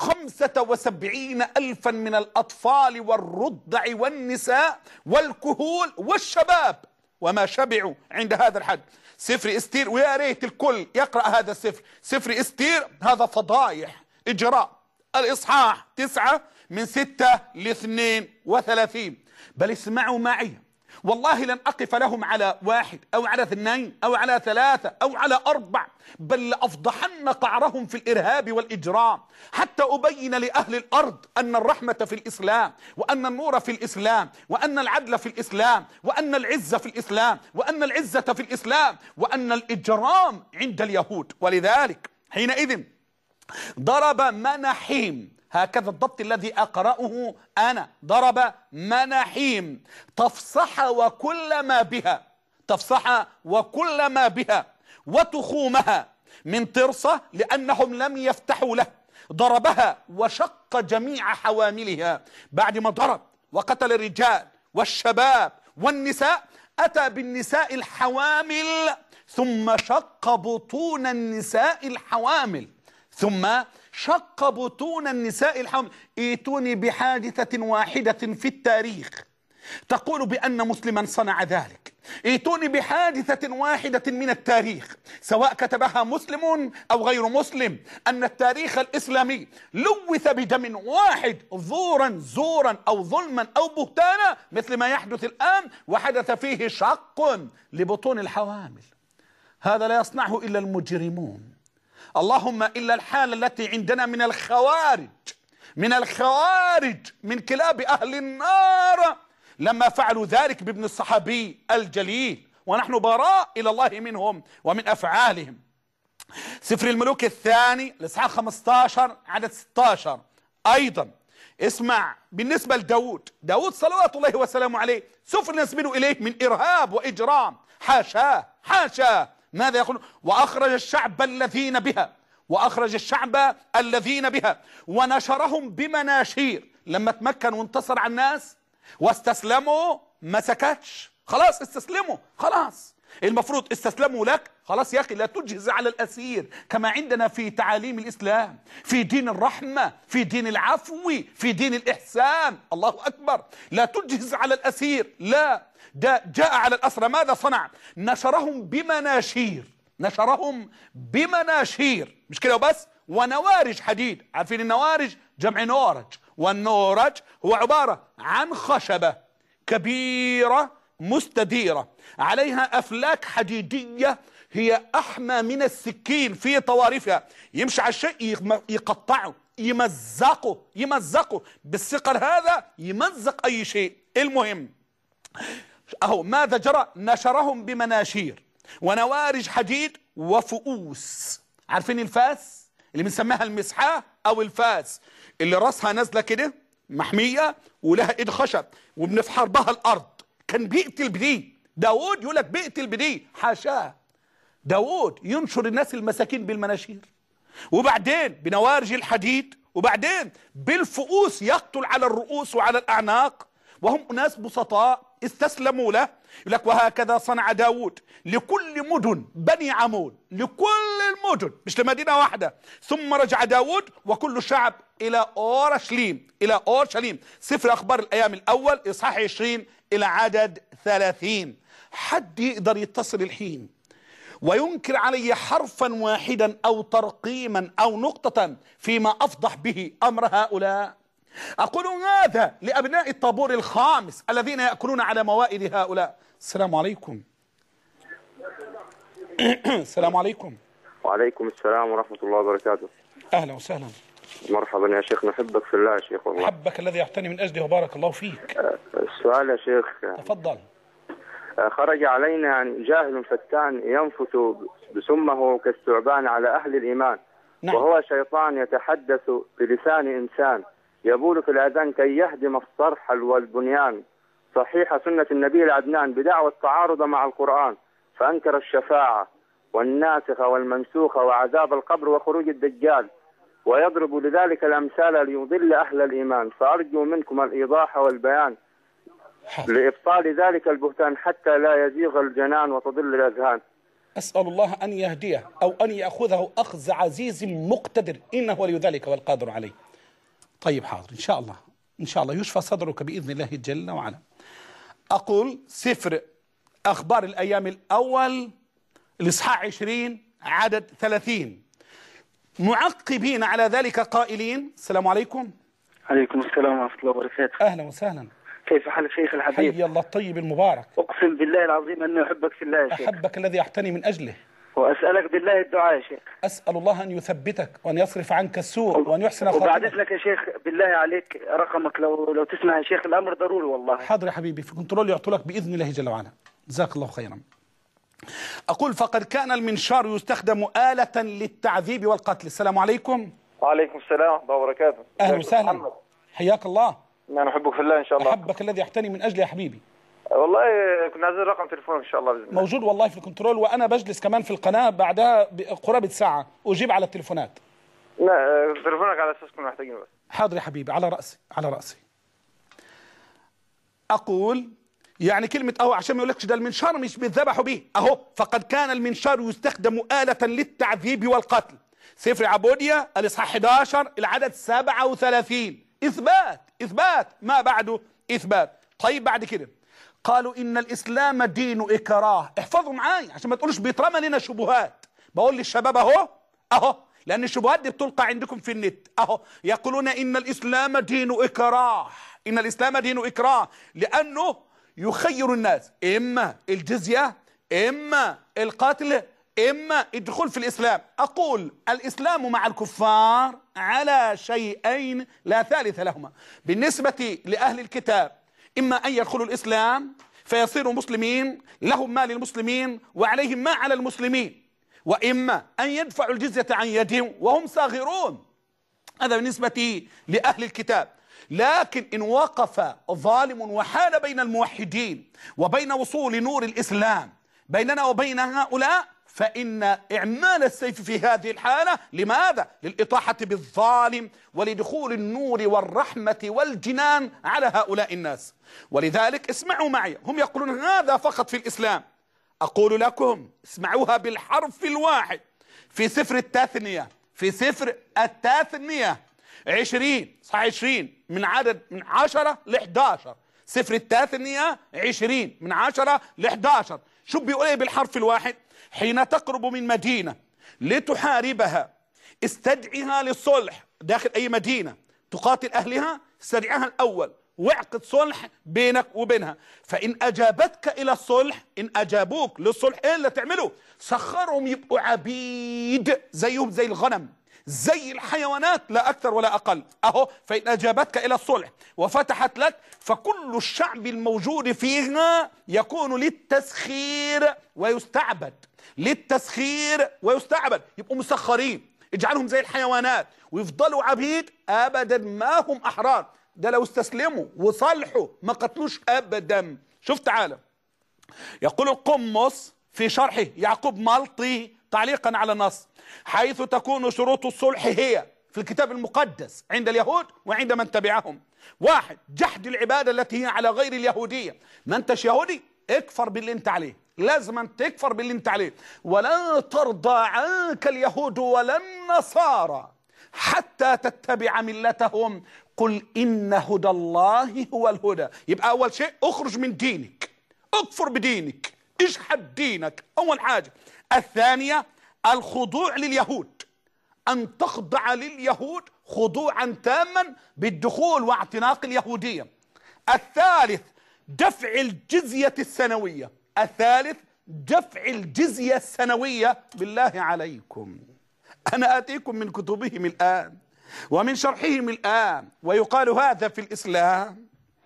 75,000 من الأطفال والرضع والنساء والكهول والشباب، وما شبعوا عند هذا الحد. سفر استير، ويا ريت الكل يقرأ هذا السفر، سفر استير، هذا فضايح إجراء. الإصحاح 9 من 6 ل 32. بل اسمعوا معي، والله لن أقف لهم على 1 أو على 2 أو على 3 أو على 4، بل لأفضحن قعرهم في الإرهاب والإجرام، حتى أبين لأهل الأرض أن الرحمة في الإسلام، وأن النور في الإسلام، وأن العدل في الإسلام، وأن العزة في الإسلام، وأن العزة في الإسلام، وأن الإجرام عند اليهود. ولذلك حينئذ ضرب مناحيم، هكذا الضبط الذي أقرأه أنا، ضرب مناحيم تفصح وكل ما بها، تفصح وكل ما بها، وتخومها من ترصة لأنهم لم يفتحوا له، ضربها وشق جميع حواملها. بعد ما ضرب وقتل الرجال والشباب والنساء، أتى بالنساء الحوامل، ثم شق بطون النساء الحوامل، ثم شق بطون النساء الحوامل. ائتوني بحادثة واحدة في التاريخ تقول بأن مسلما صنع ذلك، ائتوني بحادثة واحدة من التاريخ سواء كتبها مسلم أو غير مسلم، أن التاريخ الإسلامي لوث بدم واحد زورا أو ظلما أو بهتانا مثل ما يحدث الآن، وحدث فيه شق لبطون الحوامل. هذا لا يصنعه إلا المجرمون، اللهم إلا الحالة التي عندنا من الخوارج، من كلاب أهل النار، لما فعلوا ذلك بابن الصحابي الجليل، ونحن براء إلى الله منهم ومن أفعالهم. سفر الملوك الثاني الإصحاح 15 عدد 16 أيضا. اسمع بالنسبة لداود، داود صلوات الله وسلامه عليه سفر نسبه إليه من إرهاب وإجرام، حاشاه حاشاه. ماذا يقول؟ وأخرج الشعب الذين بها ونشرهم بمناشير. لما تمكن وانتصر على الناس واستسلموا ما سكتش، خلاص استسلموا، خلاص المفروض استسلموا لك، خلاص يا أخي لا تجهز على الأسير كما عندنا في تعاليم الإسلام، في دين الرحمة، في دين العفو، في دين الإحسان. الله أكبر، لا تجهز على الأسير، لا، ده جاء على الأسرى ماذا صنع؟ نشرهم بمناشير، مش كده وبس، ونوارج حديد. عارفين النوارج؟ جمع نورج، والنورج هو عبارة عن خشبة كبيرة مستديرة عليها أفلاك حديدية هي أحمى من السكين في طوارفها، يمشي على الشيء يقطعه، يمزقه بالثقل هذا، يمزق أي شيء. المهم أهو ماذا جرى؟ نشرهم بمناشير ونوارج حديد وفؤوس. عارفين الفاس اللي بنسميها المسحاه أو الفاس اللي راسها نازلة كده محمية ولها ايد خشب وبنفحر بها الأرض، كان بيقتل بدي. داود يقول لك بيقتل بدي، حاشاه، داود ينشر الناس المساكين بالمناشير، وبعدين بنوارج الحديد، وبعدين بالفؤوس يقتل على الرؤوس وعلى الأعناق، وهم ناس بسطاء استسلموا له. يقول لك وهكذا صنع داود لكل مدن بني عمون، لكل المدن مش لمدينة واحدة. ثم رجع داود وكل الشعب إلى أورشليم. سفر أخبار الأيام الأول إصحاح 20 إلى عدد 30. حد يقدر يتصل الحين وينكر علي حرفا واحدا أو ترقيما أو نقطة فيما أفضح به أمر هؤلاء؟ أقول هذا لأبناء الطابور الخامس الذين يأكلون على موائد هؤلاء. السلام عليكم. السلام عليكم. وعليكم السلام ورحمة الله وبركاته. أهلا وسهلا. مرحبا يا شيخ، نحبك في الله يا شيخ والله. حبك الذي أعطاني من أجله وبارك الله فيك. السؤال يا شيخ. تفضل. خرج علينا يعني جاهل فتان ينفث بسمه كالثعبان على أهل الإيمان. نعم. وهو شيطان يتحدث بلسان إنسان يبول في الأذان كي يهدم الصرح والبنيان. صحيح سنة النبي العدنان بدعوى التعارض مع القرآن، فأنكر الشفاعة والناسخة والمنسوخة وعذاب القبر وخروج الدجال، ويضرب لذلك الأمثال ليضل أهل الإيمان، فأرجو منكم الإيضاح والبيان لإبطال ذلك البهتان حتى لا يزيغ الجنان وتضل الأذهان. أسأل الله أن يهديه أو أن يأخذه أخذ عزيز مقتدر، إنه ولي ذلك والقادر عليه. طيب حاضر، إن شاء الله إن شاء الله يشفى صدرك بإذن الله جل وعلا. أقول سفر أخبار الأيام الأول الإصحاح 20 عدد 30، معقبين على ذلك قائلين: السلام عليكم. عليكم السلام ورحمة الله وبركاته. أهلا وسهلا. كيف حال الشيخ الحبيب؟ حي الله الطيب المبارك. أقسم بالله العظيم أني أحبك في الله يا شيخ. أحبك الذي أحتني من أجله. وأسألك بالله الدعاء يا شيخ. أسأل الله أن يثبتك وأن يصرف عنك السوء وأن يحسن خاتمك. وبعد إذنك يا شيخ بالله عليك رقمك لو تسمع يا شيخ، الأمر ضروري والله. حاضر يا حبيبي، في كنترول يعطوا لك بإذن الله جل وعلا. جزاك الله خيرا. أقول: فقد كان المنشار يستخدم آلة للتعذيب والقتل. السلام عليكم. وعليكم السلام ورحمة الله وبركاته. أهلا وسهلا، حياك الله. أنا أحبك في الله إن شاء الله. أحبك الذي أحتني من أجله يا حبيبي. والله كنا عايزين رقم تليفون إن شاء الله بإذن الله. موجود والله في الكنترول، وأنا بجلس كمان في القناة بعدها بقرابة ساعة أجيب على التليفونات. لا تليفونك على أساس كنا محتاجين بس. حاضر يا حبيبي، على رأسي على رأسي. أقول يعني كلمة أهو عشان ما يقولكش ده المنشار مش بيذبحوا به، أهو: فقد كان المنشار يستخدم آلة للتعذيب والقتل. سفر عبودية الإصحاح 11 العدد 37. إثبات ما بعده إثبات. طيب بعد كده قالوا إن الإسلام دين إكراه. احفظوا معاي عشان ما تقولوش بيترمى لنا شبهات. بقول للشباب أهو لأن الشبهات دي بتلقى عندكم في النت. أهو يقولون إن الإسلام دين إكراه، إن الإسلام دين إكراه، لأنه يخير الناس إما الجزية إما القتل إما الدخول في الإسلام. أقول: الإسلام مع الكفار على شيئين لا ثالث لهما. بالنسبة لأهل الكتاب إما أن يدخلوا الإسلام فيصيروا مسلمين، لهم ما للمسلمين وعليهم ما على المسلمين، وإما أن يدفعوا الجزية عن يدهم وهم صاغرون. هذا بالنسبة لأهل الكتاب. لكن إن وقف ظالم وحال بين الموحدين وبين وصول نور الإسلام بيننا وبين هؤلاء، فإن إعمال السيف في هذه الحالة لماذا؟ للإطاحة بالظالم ولدخول النور والرحمة والجنان على هؤلاء الناس. ولذلك اسمعوا معي، هم يقولون هذا فقط في الإسلام. أقول لكم اسمعوها بالحرف الواحد في سفر التثنية، في سفر التثنية 20 من 10 ل 11. سفر التثنية 20 من 10 ل 11. شو بيقول ايه بالحرف الواحد؟ حين تقرب من مدينة لتحاربها استدعيها للصلح. داخل أي مدينة تقاتل أهلها استدعيها الأول واعقد صلح بينك وبينها، فإن أجابتك إلى الصلح، إن أجابوك للصلح إيه اللي تعمله؟ سخرهم يبقوا عبيد زيهم زي الغنم زي الحيوانات لا أكثر ولا أقل. أهو فإن أجابتك إلى الصلح وفتحت لك فكل الشعب الموجود فيها يكون للتسخير ويستعبد، للتسخير ويستعبد، يبقوا مسخرين، اجعلهم زي الحيوانات ويفضلوا عبيد أبدا ما هم أحرار. ده لو استسلموا وصلحوا ما قتلوش أبدا. شوف تعالى، يقول القمص في شرحه يعقوب ملطي تعليقا على النص: حيث تكون شروط الصلح هي في الكتاب المقدس عند اليهود وعند من تبعهم: 1. جحد العبادة التي هي على غير اليهودية. ما انتش يهودي اكفر باللي انت عليه، لازم أن تكفر باللي انت عليه. ولن ترضى عنك اليهود ولا النصارى حتى تتبع ملتهم قل إن هدى الله هو الهدى. يبقى أول شيء اخرج من دينك، اكفر بدينك، اجحد دينك، أول حاجة. الثانية الخضوع لليهود، أن تخضع لليهود خضوعا تاما بالدخول واعتناق اليهودية. الثالث دفع الجزية السنوية. الثالث دفع الجزية السنوية. بالله عليكم أنا آتيكم من كتبهم الآن ومن شرحهم الآن، ويقال هذا في الإسلام: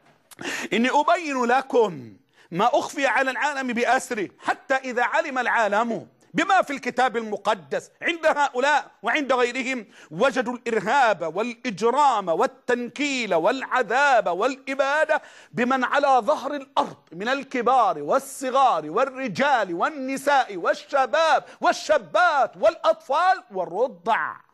إني أبين لكم ما أخفي على العالم بأسره، حتى إذا علم العالم بما في الكتاب المقدس عند هؤلاء وعند غيرهم وجدوا الإرهاب والإجرام والتنكيل والعذاب والإبادة بمن على ظهر الأرض من الكبار والصغار والرجال والنساء والشباب والشابات والأطفال والرضع.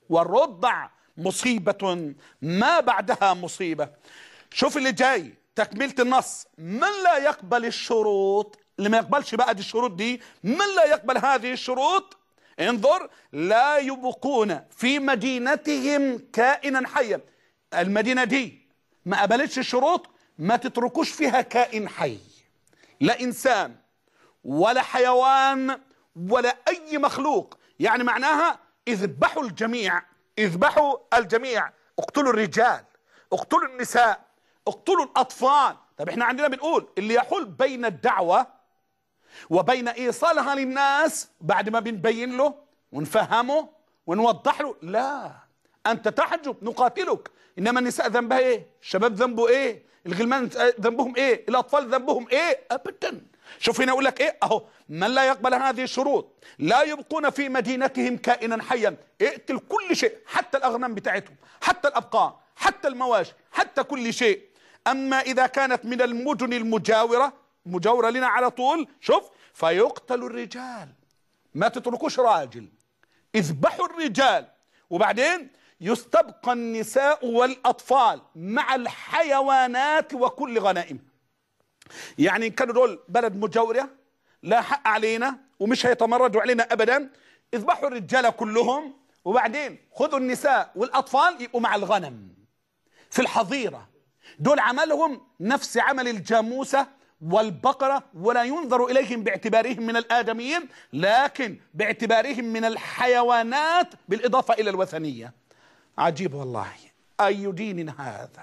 والرضع مصيبة ما بعدها مصيبة. شوف اللي جاي تكملة النص: من لا يقبل الشروط، اللي ما يقبلش بقى دي الشروط دي، من لا يقبل هذه الشروط، انظر، لا يبقون في مدينتهم كائنا حيا. المدينة دي ما قبلتش الشروط، ما تتركوش فيها كائن حي، لا إنسان ولا حيوان ولا أي مخلوق. يعني معناها اذبحوا الجميع، اذبحوا الجميع، اقتلوا الرجال، اقتلوا النساء، اقتلوا الأطفال. طب احنا عندنا بنقول اللي يحول بين الدعوة وبين إيصالها للناس بعد ما بنبين له ونفهمه ونوضح له، لا أنت تحجب نقاتلك. إنما النساء ذنبها إيه؟ الشباب ذنبه إيه؟ الغلمان ذنبهم إيه؟ الأطفال ذنبهم إيه؟ أبدا. شوف هنا أقول لك إيه أهو: من لا يقبل هذه الشروط لا يبقون في مدينتهم كائنا حيا. اقتل كل شيء، حتى الأغنام بتاعتهم، حتى الأبقار، حتى المواشي، حتى كل شيء. أما إذا كانت من المدن المجاورة لنا على طول، شوف، فيقتل الرجال، ما تتركوش راجل، اذبحوا الرجال، وبعدين يستبقى النساء والأطفال مع الحيوانات وكل غنائم. يعني كانوا دول بلد مجاورة لا حق علينا ومش هيتمردوا علينا أبدا، اذبحوا الرجال كلهم، وبعدين خذوا النساء والأطفال يبقوا مع الغنم في الحظيرة. دول عملهم نفس عمل الجاموسة والبقرة، ولا ينظر إليهم باعتبارهم من الآدميين، لكن باعتبارهم من الحيوانات بالإضافة إلى الوثنية. عجيب والله، أي دين هذا؟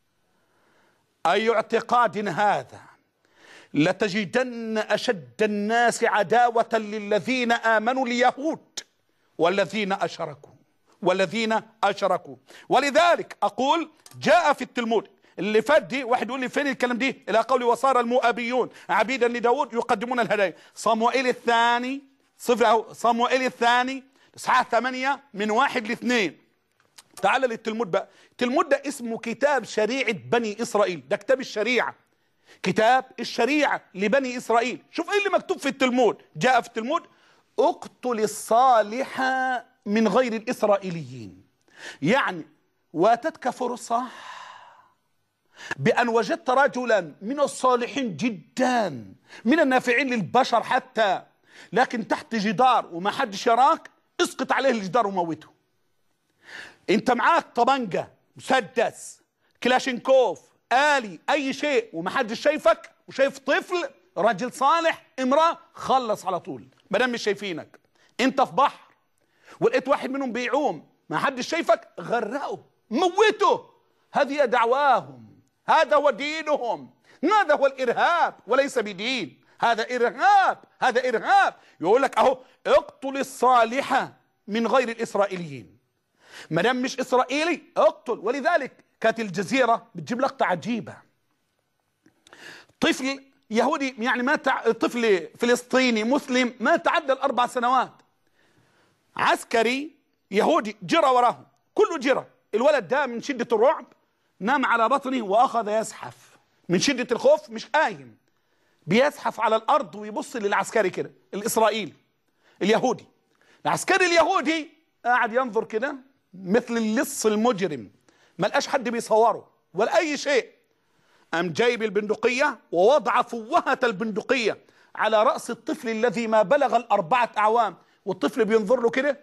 أي اعتقاد هذا؟ لتجدن أشد الناس عداوة للذين آمنوا اليهود والذين أشركوا. ولذلك أقول جاء في التلمود اللي فات دي، واحد يقول لي فين الكلام دي؟ إلى قول وصار المؤابيون عبيدا لداود يقدمون الهدايا. صموئيل الثاني صموئيل الثاني إصحاح 8 من 1-2. تعال للتلمود بقى. التلمود ده اسمه كتاب شريعة بني إسرائيل، ده كتاب الشريعة، كتاب الشريعة لبني إسرائيل. شوف ايه اللي مكتوب في التلمود. جاء في التلمود: اقتل الصالح من غير الإسرائيليين. يعني واتتك فرصة بأن وجدت رجلا من الصالحين جدا، من النافعين للبشر حتى، لكن تحت جدار وما حدش يراك، اسقط عليه الجدار وموته. انت معاك طبنجة، مسدس، كلاشينكوف، آلي، أي شيء، وما حدش شايفك، وشايف طفل، رجل صالح، امرأة، خلص على طول ما دام مش شايفينك. انت في بحر ولقيت واحد منهم بيعوم، ما حدش شايفك، غرقه، موته. هذه دعواهم، هذا هو دينهم، هذا هو الإرهاب وليس بدين، هذا إرهاب، هذا إرهاب. يقول لك أهو: اقتل الصالح من غير الإسرائيليين، ما دام مش إسرائيلي اقتل. ولذلك كانت الجزيرة بتجيب لقطة عجيبة: طفل يهودي، يعني طفل فلسطيني مسلم ما تعدى ال4 سنوات، عسكري يهودي جرى وراه، كله جرى. الولد ده من شدة الرعب نام على بطنه وأخذ يزحف من شدة الخوف، مش قايم، بيزحف على الأرض ويبص للعسكري كده، الإسرائيلي اليهودي. العسكري اليهودي قاعد ينظر كده مثل اللص المجرم، ما لقاش حد بيصوره ولا أي شيء. قام جايب البندقية ووضع فوهة البندقية على رأس الطفل الذي ما بلغ ال4 أعوام، والطفل بينظر له كده،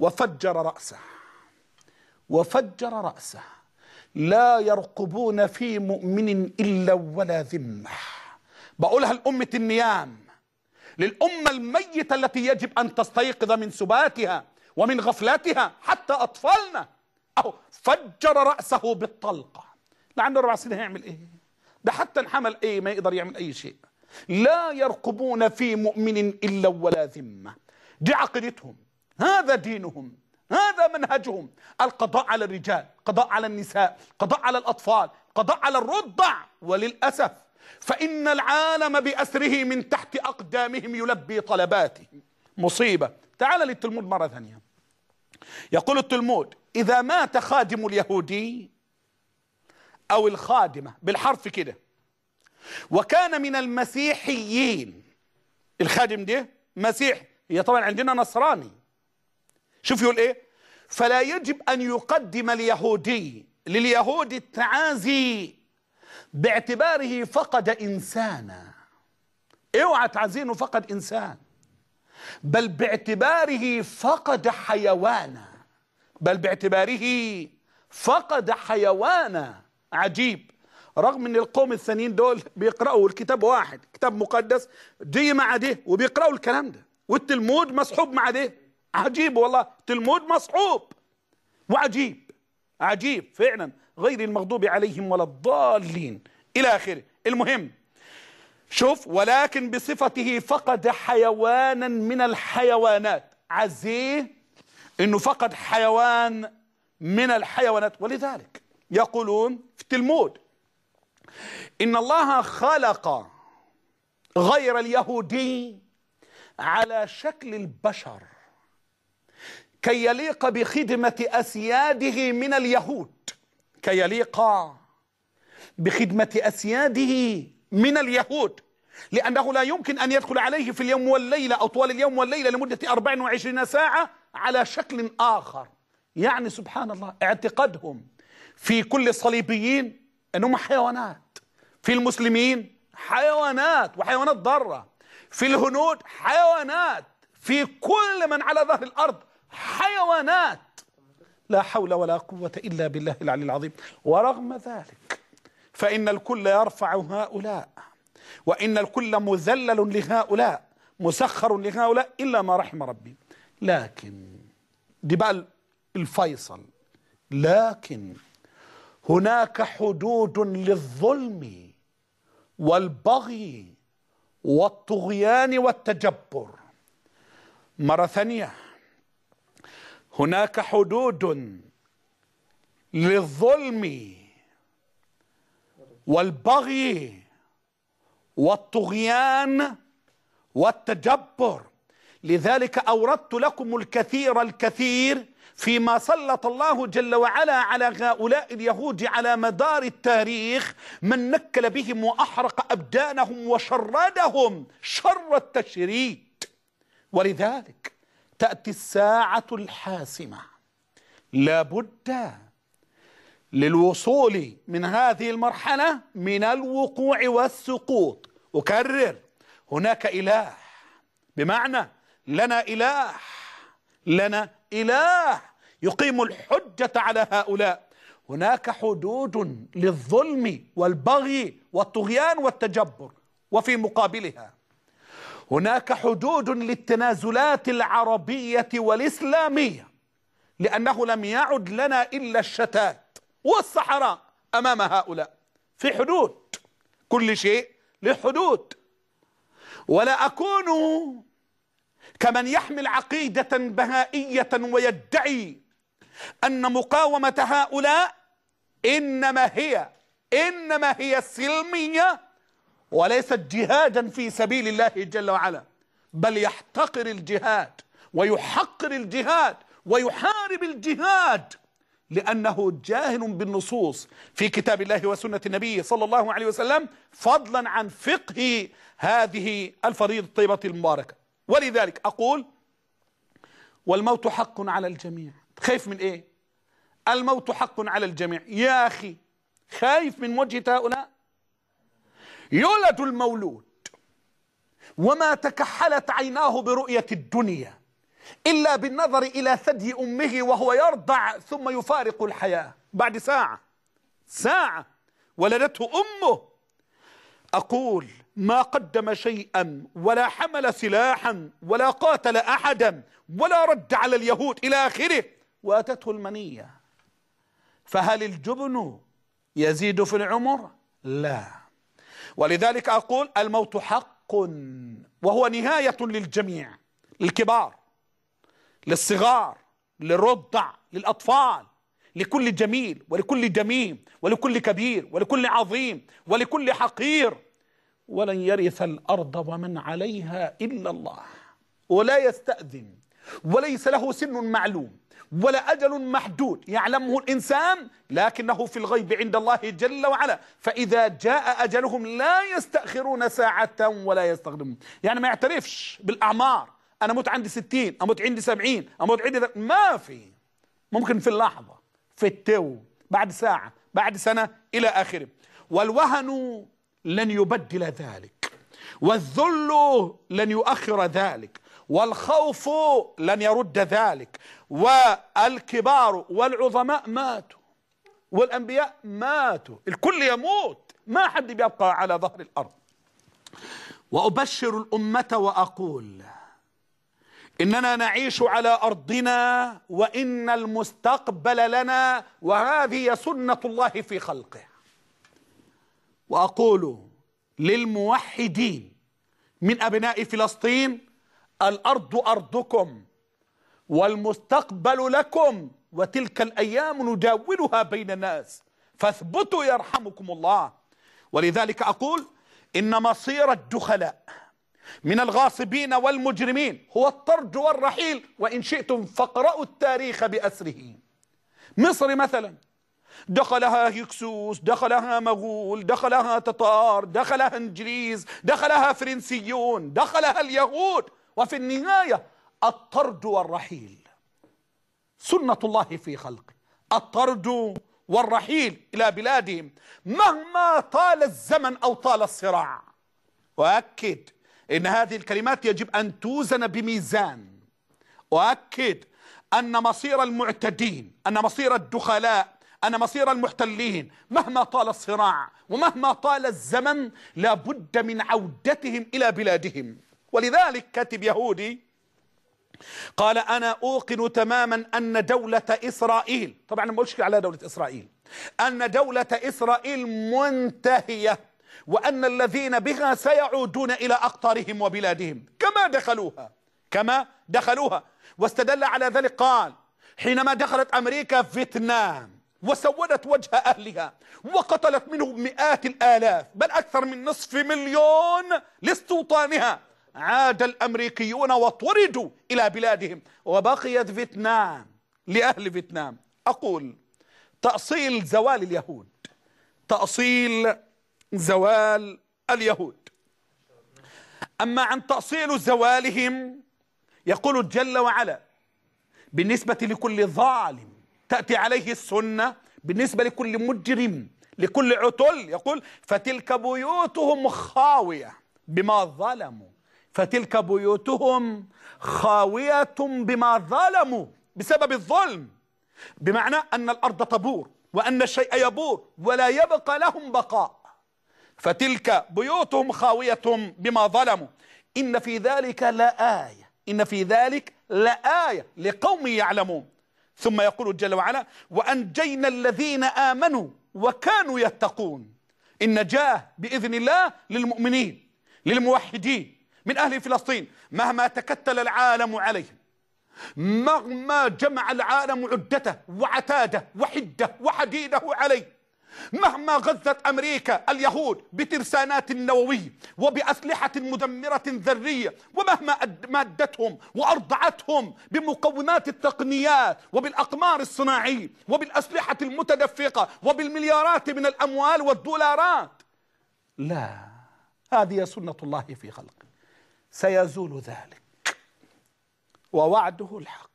وفجر رأسه. لا يرقبون في مؤمن إلا ولا ذمة. بقولها لأمة النيام، للأمة الميتة التي يجب أن تستيقظ من سباتها ومن غفلاتها، حتى أطفالنا. أهو فجر رأسه بالطلقة. ده عنده 4 سنين هيعمل إيه؟ ده حتى انحمل إيه ما يقدر يعمل أي شيء. لا يرقبون في مؤمن إلا ولا ذمة. دي عقيدتهم، هذا دينهم، هذا منهجهم: القضاء على الرجال، قضاء على النساء، قضاء على الأطفال، قضاء على الرضع. وللأسف فإن العالم بأسره من تحت أقدامهم يلبي طلباتهم. مصيبة. تعال للتلمود مرة ثانية. يقول التلمود: إذا مات خادم اليهودي أو الخادمة بالحرف كده، وكان من المسيحيين، الخادم ده مسيحي، هي طبعا عندنا نصراني. شوف يقول إيه: فلا يجب أن يقدم اليهودي لليهود التعازي باعتباره فقد إنسانا. اوعى تعزينه فقد إنسان، بل باعتباره فقد حيوانا، بل باعتباره فقد حيوانا. عجيب، رغم ان القوم الثانيين دول بيقرأوا الكتاب واحد، كتاب مقدس دي مع ده، وبيقرأوا الكلام ده، والتلمود مصحوب مع ده. عجيب والله، تلمود مصحوب وعجيب، عجيب فعلا، غير المغضوب عليهم ولا الضالين إلى آخره. المهم شوف، ولكن بصفته فقد حيوانا من الحيوانات. عزيه انه فقد حيوان من الحيوانات. ولذلك يقولون في التلمود ان الله خلق غير اليهودي على شكل البشر كي يليق بخدمة أسياده من اليهود، كي يليق بخدمة أسياده من اليهود، لأنه لا يمكن أن يدخل عليه في اليوم والليلة أو طوال اليوم والليلة لمدة 24 ساعة على شكل آخر. يعني سبحان الله، اعتقادهم في كل الصليبيين أنهم حيوانات، في المسلمين حيوانات وحيوانات ضارة، في الهنود حيوانات، في كل من على ظهر الأرض حيوانات. لا حول ولا قوة إلا بالله العلي العظيم. ورغم ذلك فإن الكل يرفع هؤلاء، وإن الكل مذلل لهؤلاء، مسخر لهؤلاء، إلا ما رحم ربي. لكن دي بقى الفيصل، لكن هناك حدود للظلم والبغي والطغيان والتجبر. مرة ثانية، هناك حدود للظلم والبغي والطغيان والتجبر. لذلك أوردت لكم الكثير فيما سلط الله جل وعلا على هؤلاء اليهود على مدار التاريخ، من نكل بهم وأحرق أبدانهم وشردهم شر التشريد. ولذلك تأتي الساعة الحاسمة، لابد للوصول من هذه المرحلة من الوقوع والسقوط. أكرر، هناك إله، بمعنى لنا إله يقيم الحجة على هؤلاء. هناك حدود للظلم والبغي والطغيان والتجبر، وفي مقابلها هناك حدود للتنازلات العربية والإسلامية، لأنه لم يعد لنا إلا الشتات والصحراء أمام هؤلاء. في حدود، كل شيء له حدود. ولا أكون كمن يحمل عقيدة بهائية ويدعي أن مقاومة هؤلاء إنما هي سلمية وليست جهادا في سبيل الله جل وعلا، بل يحتقر الجهاد ويحقر الجهاد ويحارب الجهاد، لأنه جاهل بالنصوص في كتاب الله وسنة النبي صلى الله عليه وسلم، فضلا عن فقه هذه الفريضة الطيبة المباركة. ولذلك أقول والموت حق على الجميع. خايف من إيه؟ الموت حق على الجميع. يا أخي، خايف من وجه هؤلاء؟ يولد المولود وما تكحلت عيناه برؤية الدنيا إلا بالنظر إلى ثدي أمه وهو يرضع، ثم يفارق الحياة بعد ساعة ولدته أمه. أقول ما قدم شيئا ولا حمل سلاحا ولا قاتل أحدا ولا رد على اليهود إلى آخره، وأتته المنية. فهل الجبن يزيد في العمر؟ لا. ولذلك أقول الموت حق، وهو نهاية للجميع، للكبار، للصغار، للرضع، للأطفال، لكل جميل ولكل دميم ولكل كبير ولكل عظيم ولكل حقير. ولن يرث الأرض ومن عليها إلا الله، ولا يستأذن، وليس له سن معلوم ولا أجل محدود يعلمه الإنسان، لكنه في الغيب عند الله جل وعلا. فإذا جاء أجلهم لا يستأخرون ساعة ولا يستقدمون. يعني ما يعترفش بالأعمار، أنا أموت عندي 60، أموت عندي 70، أموت عندي ما في. ممكن في اللحظة، في التو، بعد ساعة، بعد سنة، إلى آخره. والوهن لن يبدل ذلك، والذل لن يؤخر ذلك، والخوف لن يرد ذلك. والكبار والعظماء ماتوا، والأنبياء ماتوا، الكل يموت، ما حد بيبقى على ظهر الأرض. وأبشر الأمة وأقول إننا نعيش على أرضنا، وإن المستقبل لنا، وهذه سنة الله في خلقه. وأقول للموحدين من أبناء فلسطين: الأرض أرضكم، والمستقبل لكم، وتلك الأيام نداولها بين الناس، فاثبتوا يرحمكم الله. ولذلك أقول إن مصير الدخلاء من الغاصبين والمجرمين هو الطرد والرحيل، وإن شئتم فاقرأوا التاريخ بأسره. مصر مثلا دخلها هكسوس، دخلها مغول، دخلها تتار، دخلها انجليز، دخلها فرنسيون، دخلها اليهود، وفي النهاية الطرد والرحيل. سنة الله في خلقه، الطرد والرحيل إلى بلادهم مهما طال الزمن أو طال الصراع. وأكد إن هذه الكلمات يجب أن توزن بميزان. وأكد أن مصير المعتدين، أن مصير الدخلاء، أن مصير المحتلين مهما طال الصراع ومهما طال الزمن لابد من عودتهم إلى بلادهم. ولذلك كاتب يهودي قال: أنا أوقن تماما أن دولة إسرائيل، طبعا ما بقولش على دولة إسرائيل، أن دولة إسرائيل منتهية، وأن الذين بها سيعودون إلى أقطارهم وبلادهم كما دخلوها. واستدل على ذلك قال: حينما دخلت أمريكا فيتنام وسودت وجه أهلها وقتلت منهم مئات الآلاف، بل أكثر من نصف مليون لاستوطانها، عاد الأمريكيون وطردوا إلى بلادهم، وبقيت فيتنام لأهل فيتنام. أقول: تأصيل زوال اليهود، تأصيل زوال اليهود. أما عن تأصيل زوالهم يقول جل وعلا: بالنسبة لكل ظالم تأتي عليه السنة، بالنسبة لكل مجرم، لكل عتل، يقول: فتلك بيوتهم خاوية بما ظلموا، فتلك بيوتهم خاوية بما ظلموا، بسبب الظلم، بمعنى أن الأرض تبور وأن الشيء يبور ولا يبقى لهم بقاء. فتلك بيوتهم خاوية بما ظلموا، إن في ذلك لآية، إن في ذلك لآية لقوم يعلمون. ثم يقول جل وعلا: وأنجينا الذين آمنوا وكانوا يتقون. النجاة بإذن الله للمؤمنين، للموحدين من أهل فلسطين، مهما تكتل العالم عليهم، مهما جمع العالم عدته وعتاده وحده وحديده عليه، مهما غزت أمريكا اليهود بترسانات نووية وبأسلحة مدمرة ذرية، ومهما مادتهم وأرضعتهم بمقومات التقنيات وبالأقمار الصناعية وبالأسلحة المتدفقة وبالمليارات من الأموال والدولارات، لا، هذه سنة الله في خلقه، سيزول ذلك، ووعده الحق،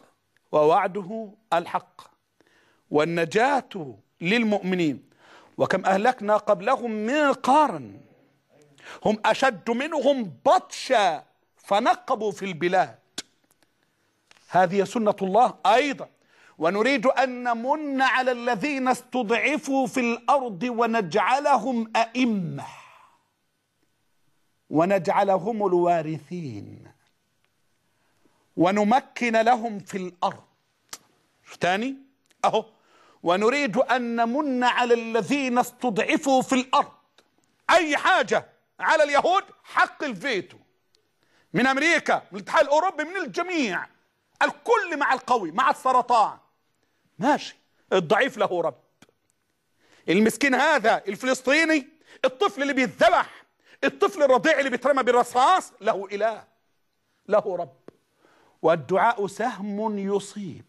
ووعده الحق، والنجاة للمؤمنين. وكم أهلكنا قبلهم من قرن هم أشد منهم بطشا فنقبوا في البلاد. هذه سنة الله أيضا. ونريد أن نمن على الذين استضعفوا في الأرض ونجعلهم أئمة ونجعلهم الوارثين ونمكن لهم في الأرض. ثاني أهو: ونريد أن نمن على الذين استضعفوا في الأرض. أي حاجة على اليهود حق الفيتو من أمريكا، من الاتحاد الأوروبي، من الجميع، الكل مع القوي، مع السرطان، ماشي. الضعيف له رب. المسكين هذا الفلسطيني، الطفل اللي بيتذبح، الطفل الرضيع اللي بيترمى بالرصاص، له إله، له رب. والدعاء سهم يصيب.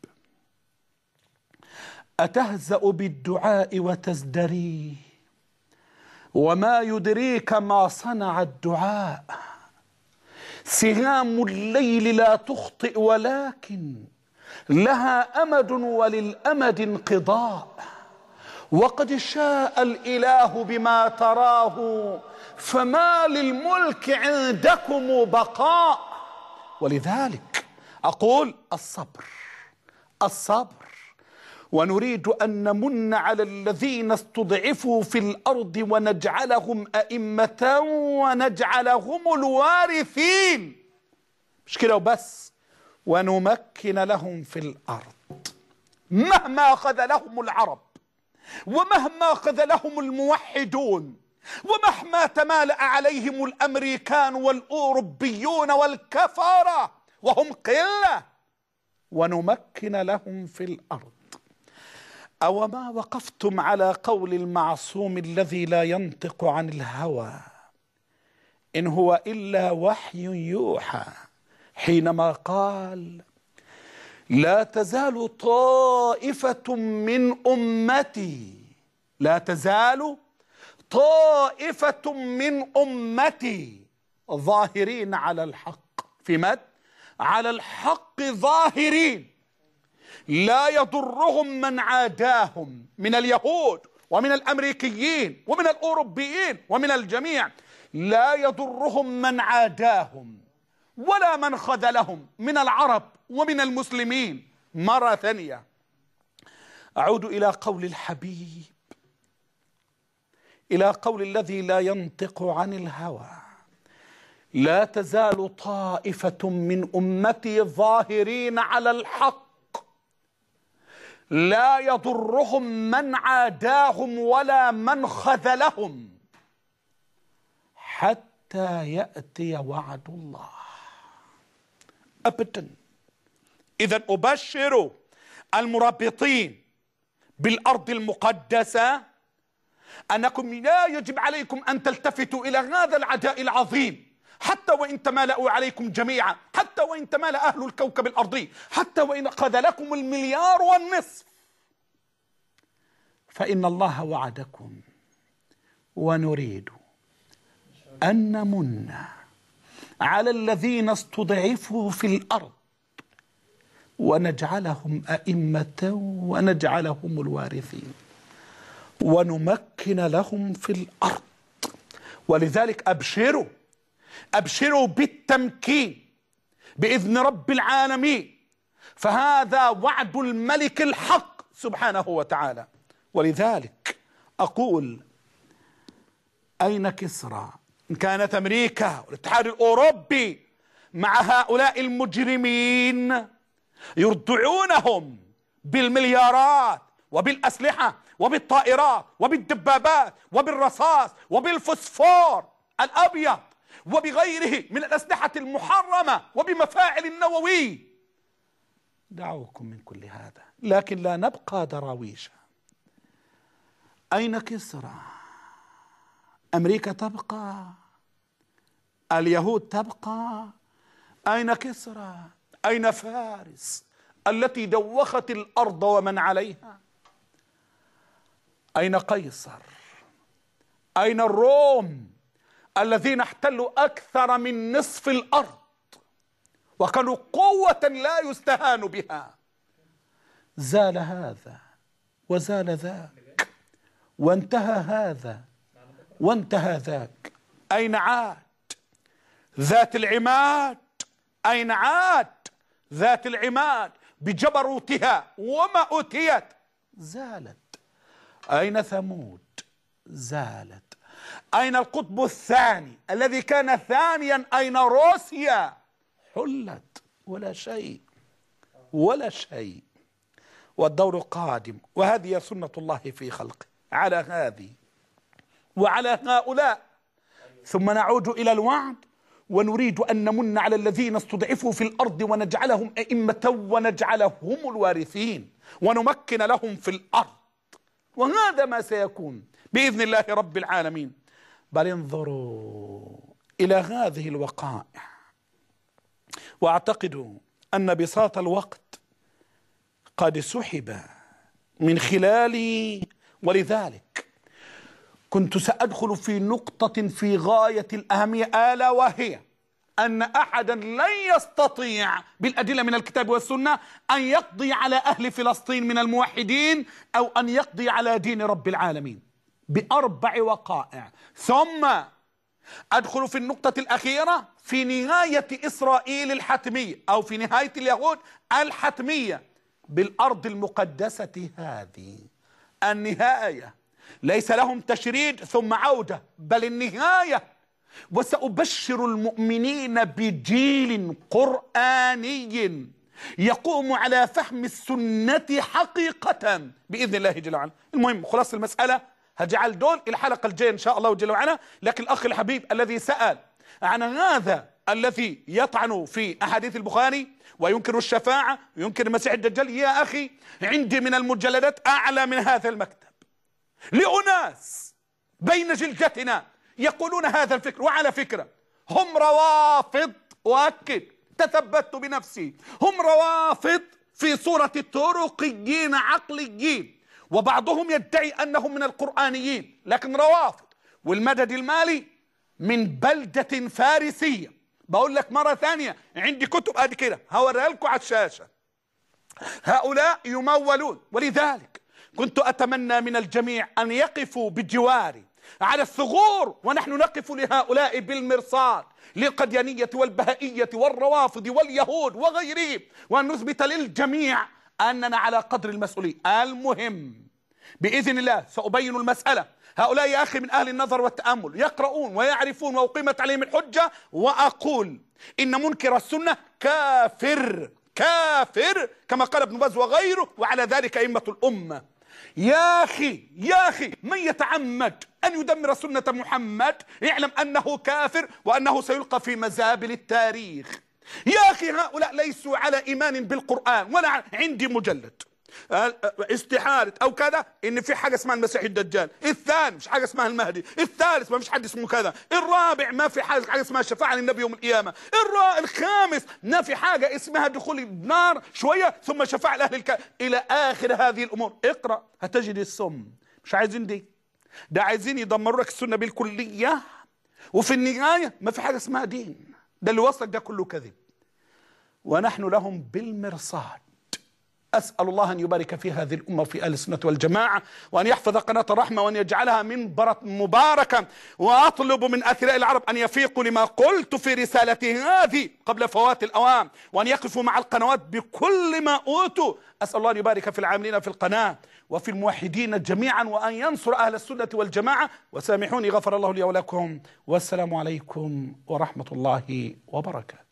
أتهزأ بالدعاء وتزدري، وما يدريك ما صنع الدعاء. سهام الليل لا تخطئ، ولكن لها أمد وللأمد انقضاء، وقد شاء الإله بما تراه، فما للملك عندكم بقاء. ولذلك أقول الصبر، ونريد أن نمن على الذين استضعفوا في الأرض ونجعلهم أئمة ونجعلهم الوارثين، مش كده وبس، ونمكن لهم في الأرض. مهما خذلهم العرب، ومهما خذلهم الموحدون، ومهما تمالأ عليهم الأمريكان والأوروبيون والكفرة وهم قلة، ونمكن لهم في الأرض. أوما وقفتم على قول المعصوم الذي لا ينطق عن الهوى إن هو إلا وحي يوحى، حينما قال: لا تزال طائفة من أمتي، لا تزال طائفة من أمتي ظاهرين على الحق، في مد على الحق ظاهرين، لا يضرهم من عاداهم من اليهود ومن الأمريكيين ومن الأوروبيين ومن الجميع، لا يضرهم من عاداهم ولا من خذلهم من العرب ومن المسلمين. مرة ثانية أعود إلى قول الحبيب، إلى قول الذي لا ينطق عن الهوى: لا تزال طائفة من أمتي ظاهرين على الحق، لا يضرهم من عاداهم ولا من خذلهم حتى يأتي وعد الله. أبدا. إذا أبشر المرابطين بالأرض المقدسة أنكم لا يجب عليكم أن تلتفتوا إلى هذا العداء العظيم، حتى وإن تمالأوا عليكم جميعا، حتى وإن تمالأ أهل الكوكب الأرضي، حتى وإن خذلكم 1.5 مليار، فإن الله وعدكم، ونريد أن نمن على الذين استضعفوا في الأرض ونجعلهم أئمة ونجعلهم الوارثين ونمكن لهم في الأرض. ولذلك أبشروا بالتمكين بإذن رب العالمين، فهذا وعد الملك الحق سبحانه وتعالى. ولذلك أقول: أين كسرى؟ إن كانت أمريكا والاتحاد الأوروبي مع هؤلاء المجرمين يردعونهم بالمليارات وبالأسلحة وبالطائرات وبالدبابات وبالرصاص وبالفوسفور الأبيض وبغيره من الأسلحة المحرمة وبمفاعل النووي، دعوكم من كل هذا، لكن لا نبقى دراويشا. أين كسرى؟ أمريكا تبقى؟ اليهود تبقى؟ أين كسرى؟ أين فارس التي دوخت الأرض ومن عليها؟ أين قيصر؟ أين الروم الذين احتلوا أكثر من نصف الأرض وكانوا قوة لا يستهان بها؟ زال هذا وزال ذاك، وانتهى هذا وانتهى ذاك. أين عاد ذات العماد؟ أين عاد ذات العماد بجبروتها وما أوتيت؟ زالت. أين ثمود؟ زالت. أين القطب الثاني الذي كان ثانيا؟ أين روسيا؟ حلت. ولا شيء ولا شيء. والدور قادم، وهذه سنة الله في خلقه، على هذه وعلى هؤلاء. ثم نعود إلى الوعد، ونريد أن نمن على الذين استضعفوا في الأرض ونجعلهم أئمة ونجعلهم الوارثين ونمكن لهم في الأرض. وهذا ما سيكون بإذن الله رب العالمين. بل انظروا إلى هذه الوقائع، واعتقد أن بساط الوقت قد سحب من خلالي، ولذلك كنت سأدخل في نقطة في غاية الأهمية، ألا وهي أن أحدا لن يستطيع بالأدلة من الكتاب والسنة أن يقضي على أهل فلسطين من الموحدين أو أن يقضي على دين رب العالمين بأربع وقائع. ثم أدخل في النقطة الأخيرة في نهاية إسرائيل الحتمية أو في نهاية اليهود الحتمية بالأرض المقدسة هذه. النهاية ليس لهم تشريد ثم عودة، بل النهاية. وسأبشر المؤمنين بجيل قرآني يقوم على فهم السنة حقيقة بإذن الله جل وعلا. المهم خلاص المسألة هجعل دول الحلقة الجاية إن شاء الله جل وعلا. لكن الأخ الحبيب الذي سأل عن هذا الذي يطعن في أحاديث البخاري وينكر الشفاعة وينكر المسيح الدجال، يا أخي عندي من المجلدات أعلى من هذا المكتب لأناس بين جلدتنا يقولون هذا الفكر. وعلى فكرة هم روافض، وأكد تثبت بنفسي، هم روافض في صورة الطرقيين عقليين، وبعضهم يدعي أنهم من القرآنيين لكن روافض. والمدد المالي من بلدة فارسية. بقول لك مرة ثانية عندي كتب قد كده هوريها لكم على الشاشة. هؤلاء يمولون، ولذلك كنت أتمنى من الجميع أن يقفوا بجواري على الثغور ونحن نقف لهؤلاء بالمرصاد للقديانية والبهائية والروافض واليهود وغيرهم، وأن نثبت للجميع أننا على قدر المسؤولية. المهم بإذن الله سأبين المسألة. هؤلاء يا أخي من أهل النظر والتأمل يقرؤون ويعرفون وأقيمت عليهم الحجة، وأقول إن منكر السنة كافر كافر كما قال ابن باز وغيره، وعلى ذلك أئمة الأمة. يا أخي من يتعمد أن يدمر سنة محمد يعلم أنه كافر وأنه سيلقى في مزابل التاريخ. يا أخي هؤلاء ليسوا على إيمان بالقرآن ولا عندي مجلد استحالة أو كذا إن في حاجة اسمها المسيح الدجال، الثاني مش حاجة اسمها المهدي، الثالث ما فيش حد اسمه كذا، الرابع ما في حاجة اسمها الشفاعة للنبي يوم القيامة، الخامس ما في حاجة اسمها دخول النار شوية ثم شفاعة لأهل الكافر إلى آخر هذه الأمور. اقرأ هتجد السم. مش عايزين دي، ده عايزين يدمروا لك السنة بالكلية، وفي النهاية ما في حاجة اسمها دين. ده اللي وصلك ده كله كذب، ونحن لهم بالمرصاد. أسأل الله أن يبارك في هذه الأمة وفي أهل السنة والجماعة، وأن يحفظ قناة الرحمة وأن يجعلها منبرا مباركا. وأطلب من أثرياء العرب أن يفيقوا لما قلت في رسالتي هذه قبل فوات الأوان، وأن يقفوا مع القنوات بكل ما أوتوا. أسأل الله أن يبارك في العاملين في القناة وفي الموحدين جميعا، وأن ينصر أهل السنة والجماعة. وسامحوني غفر الله لي ولكم، والسلام عليكم ورحمة الله وبركاته.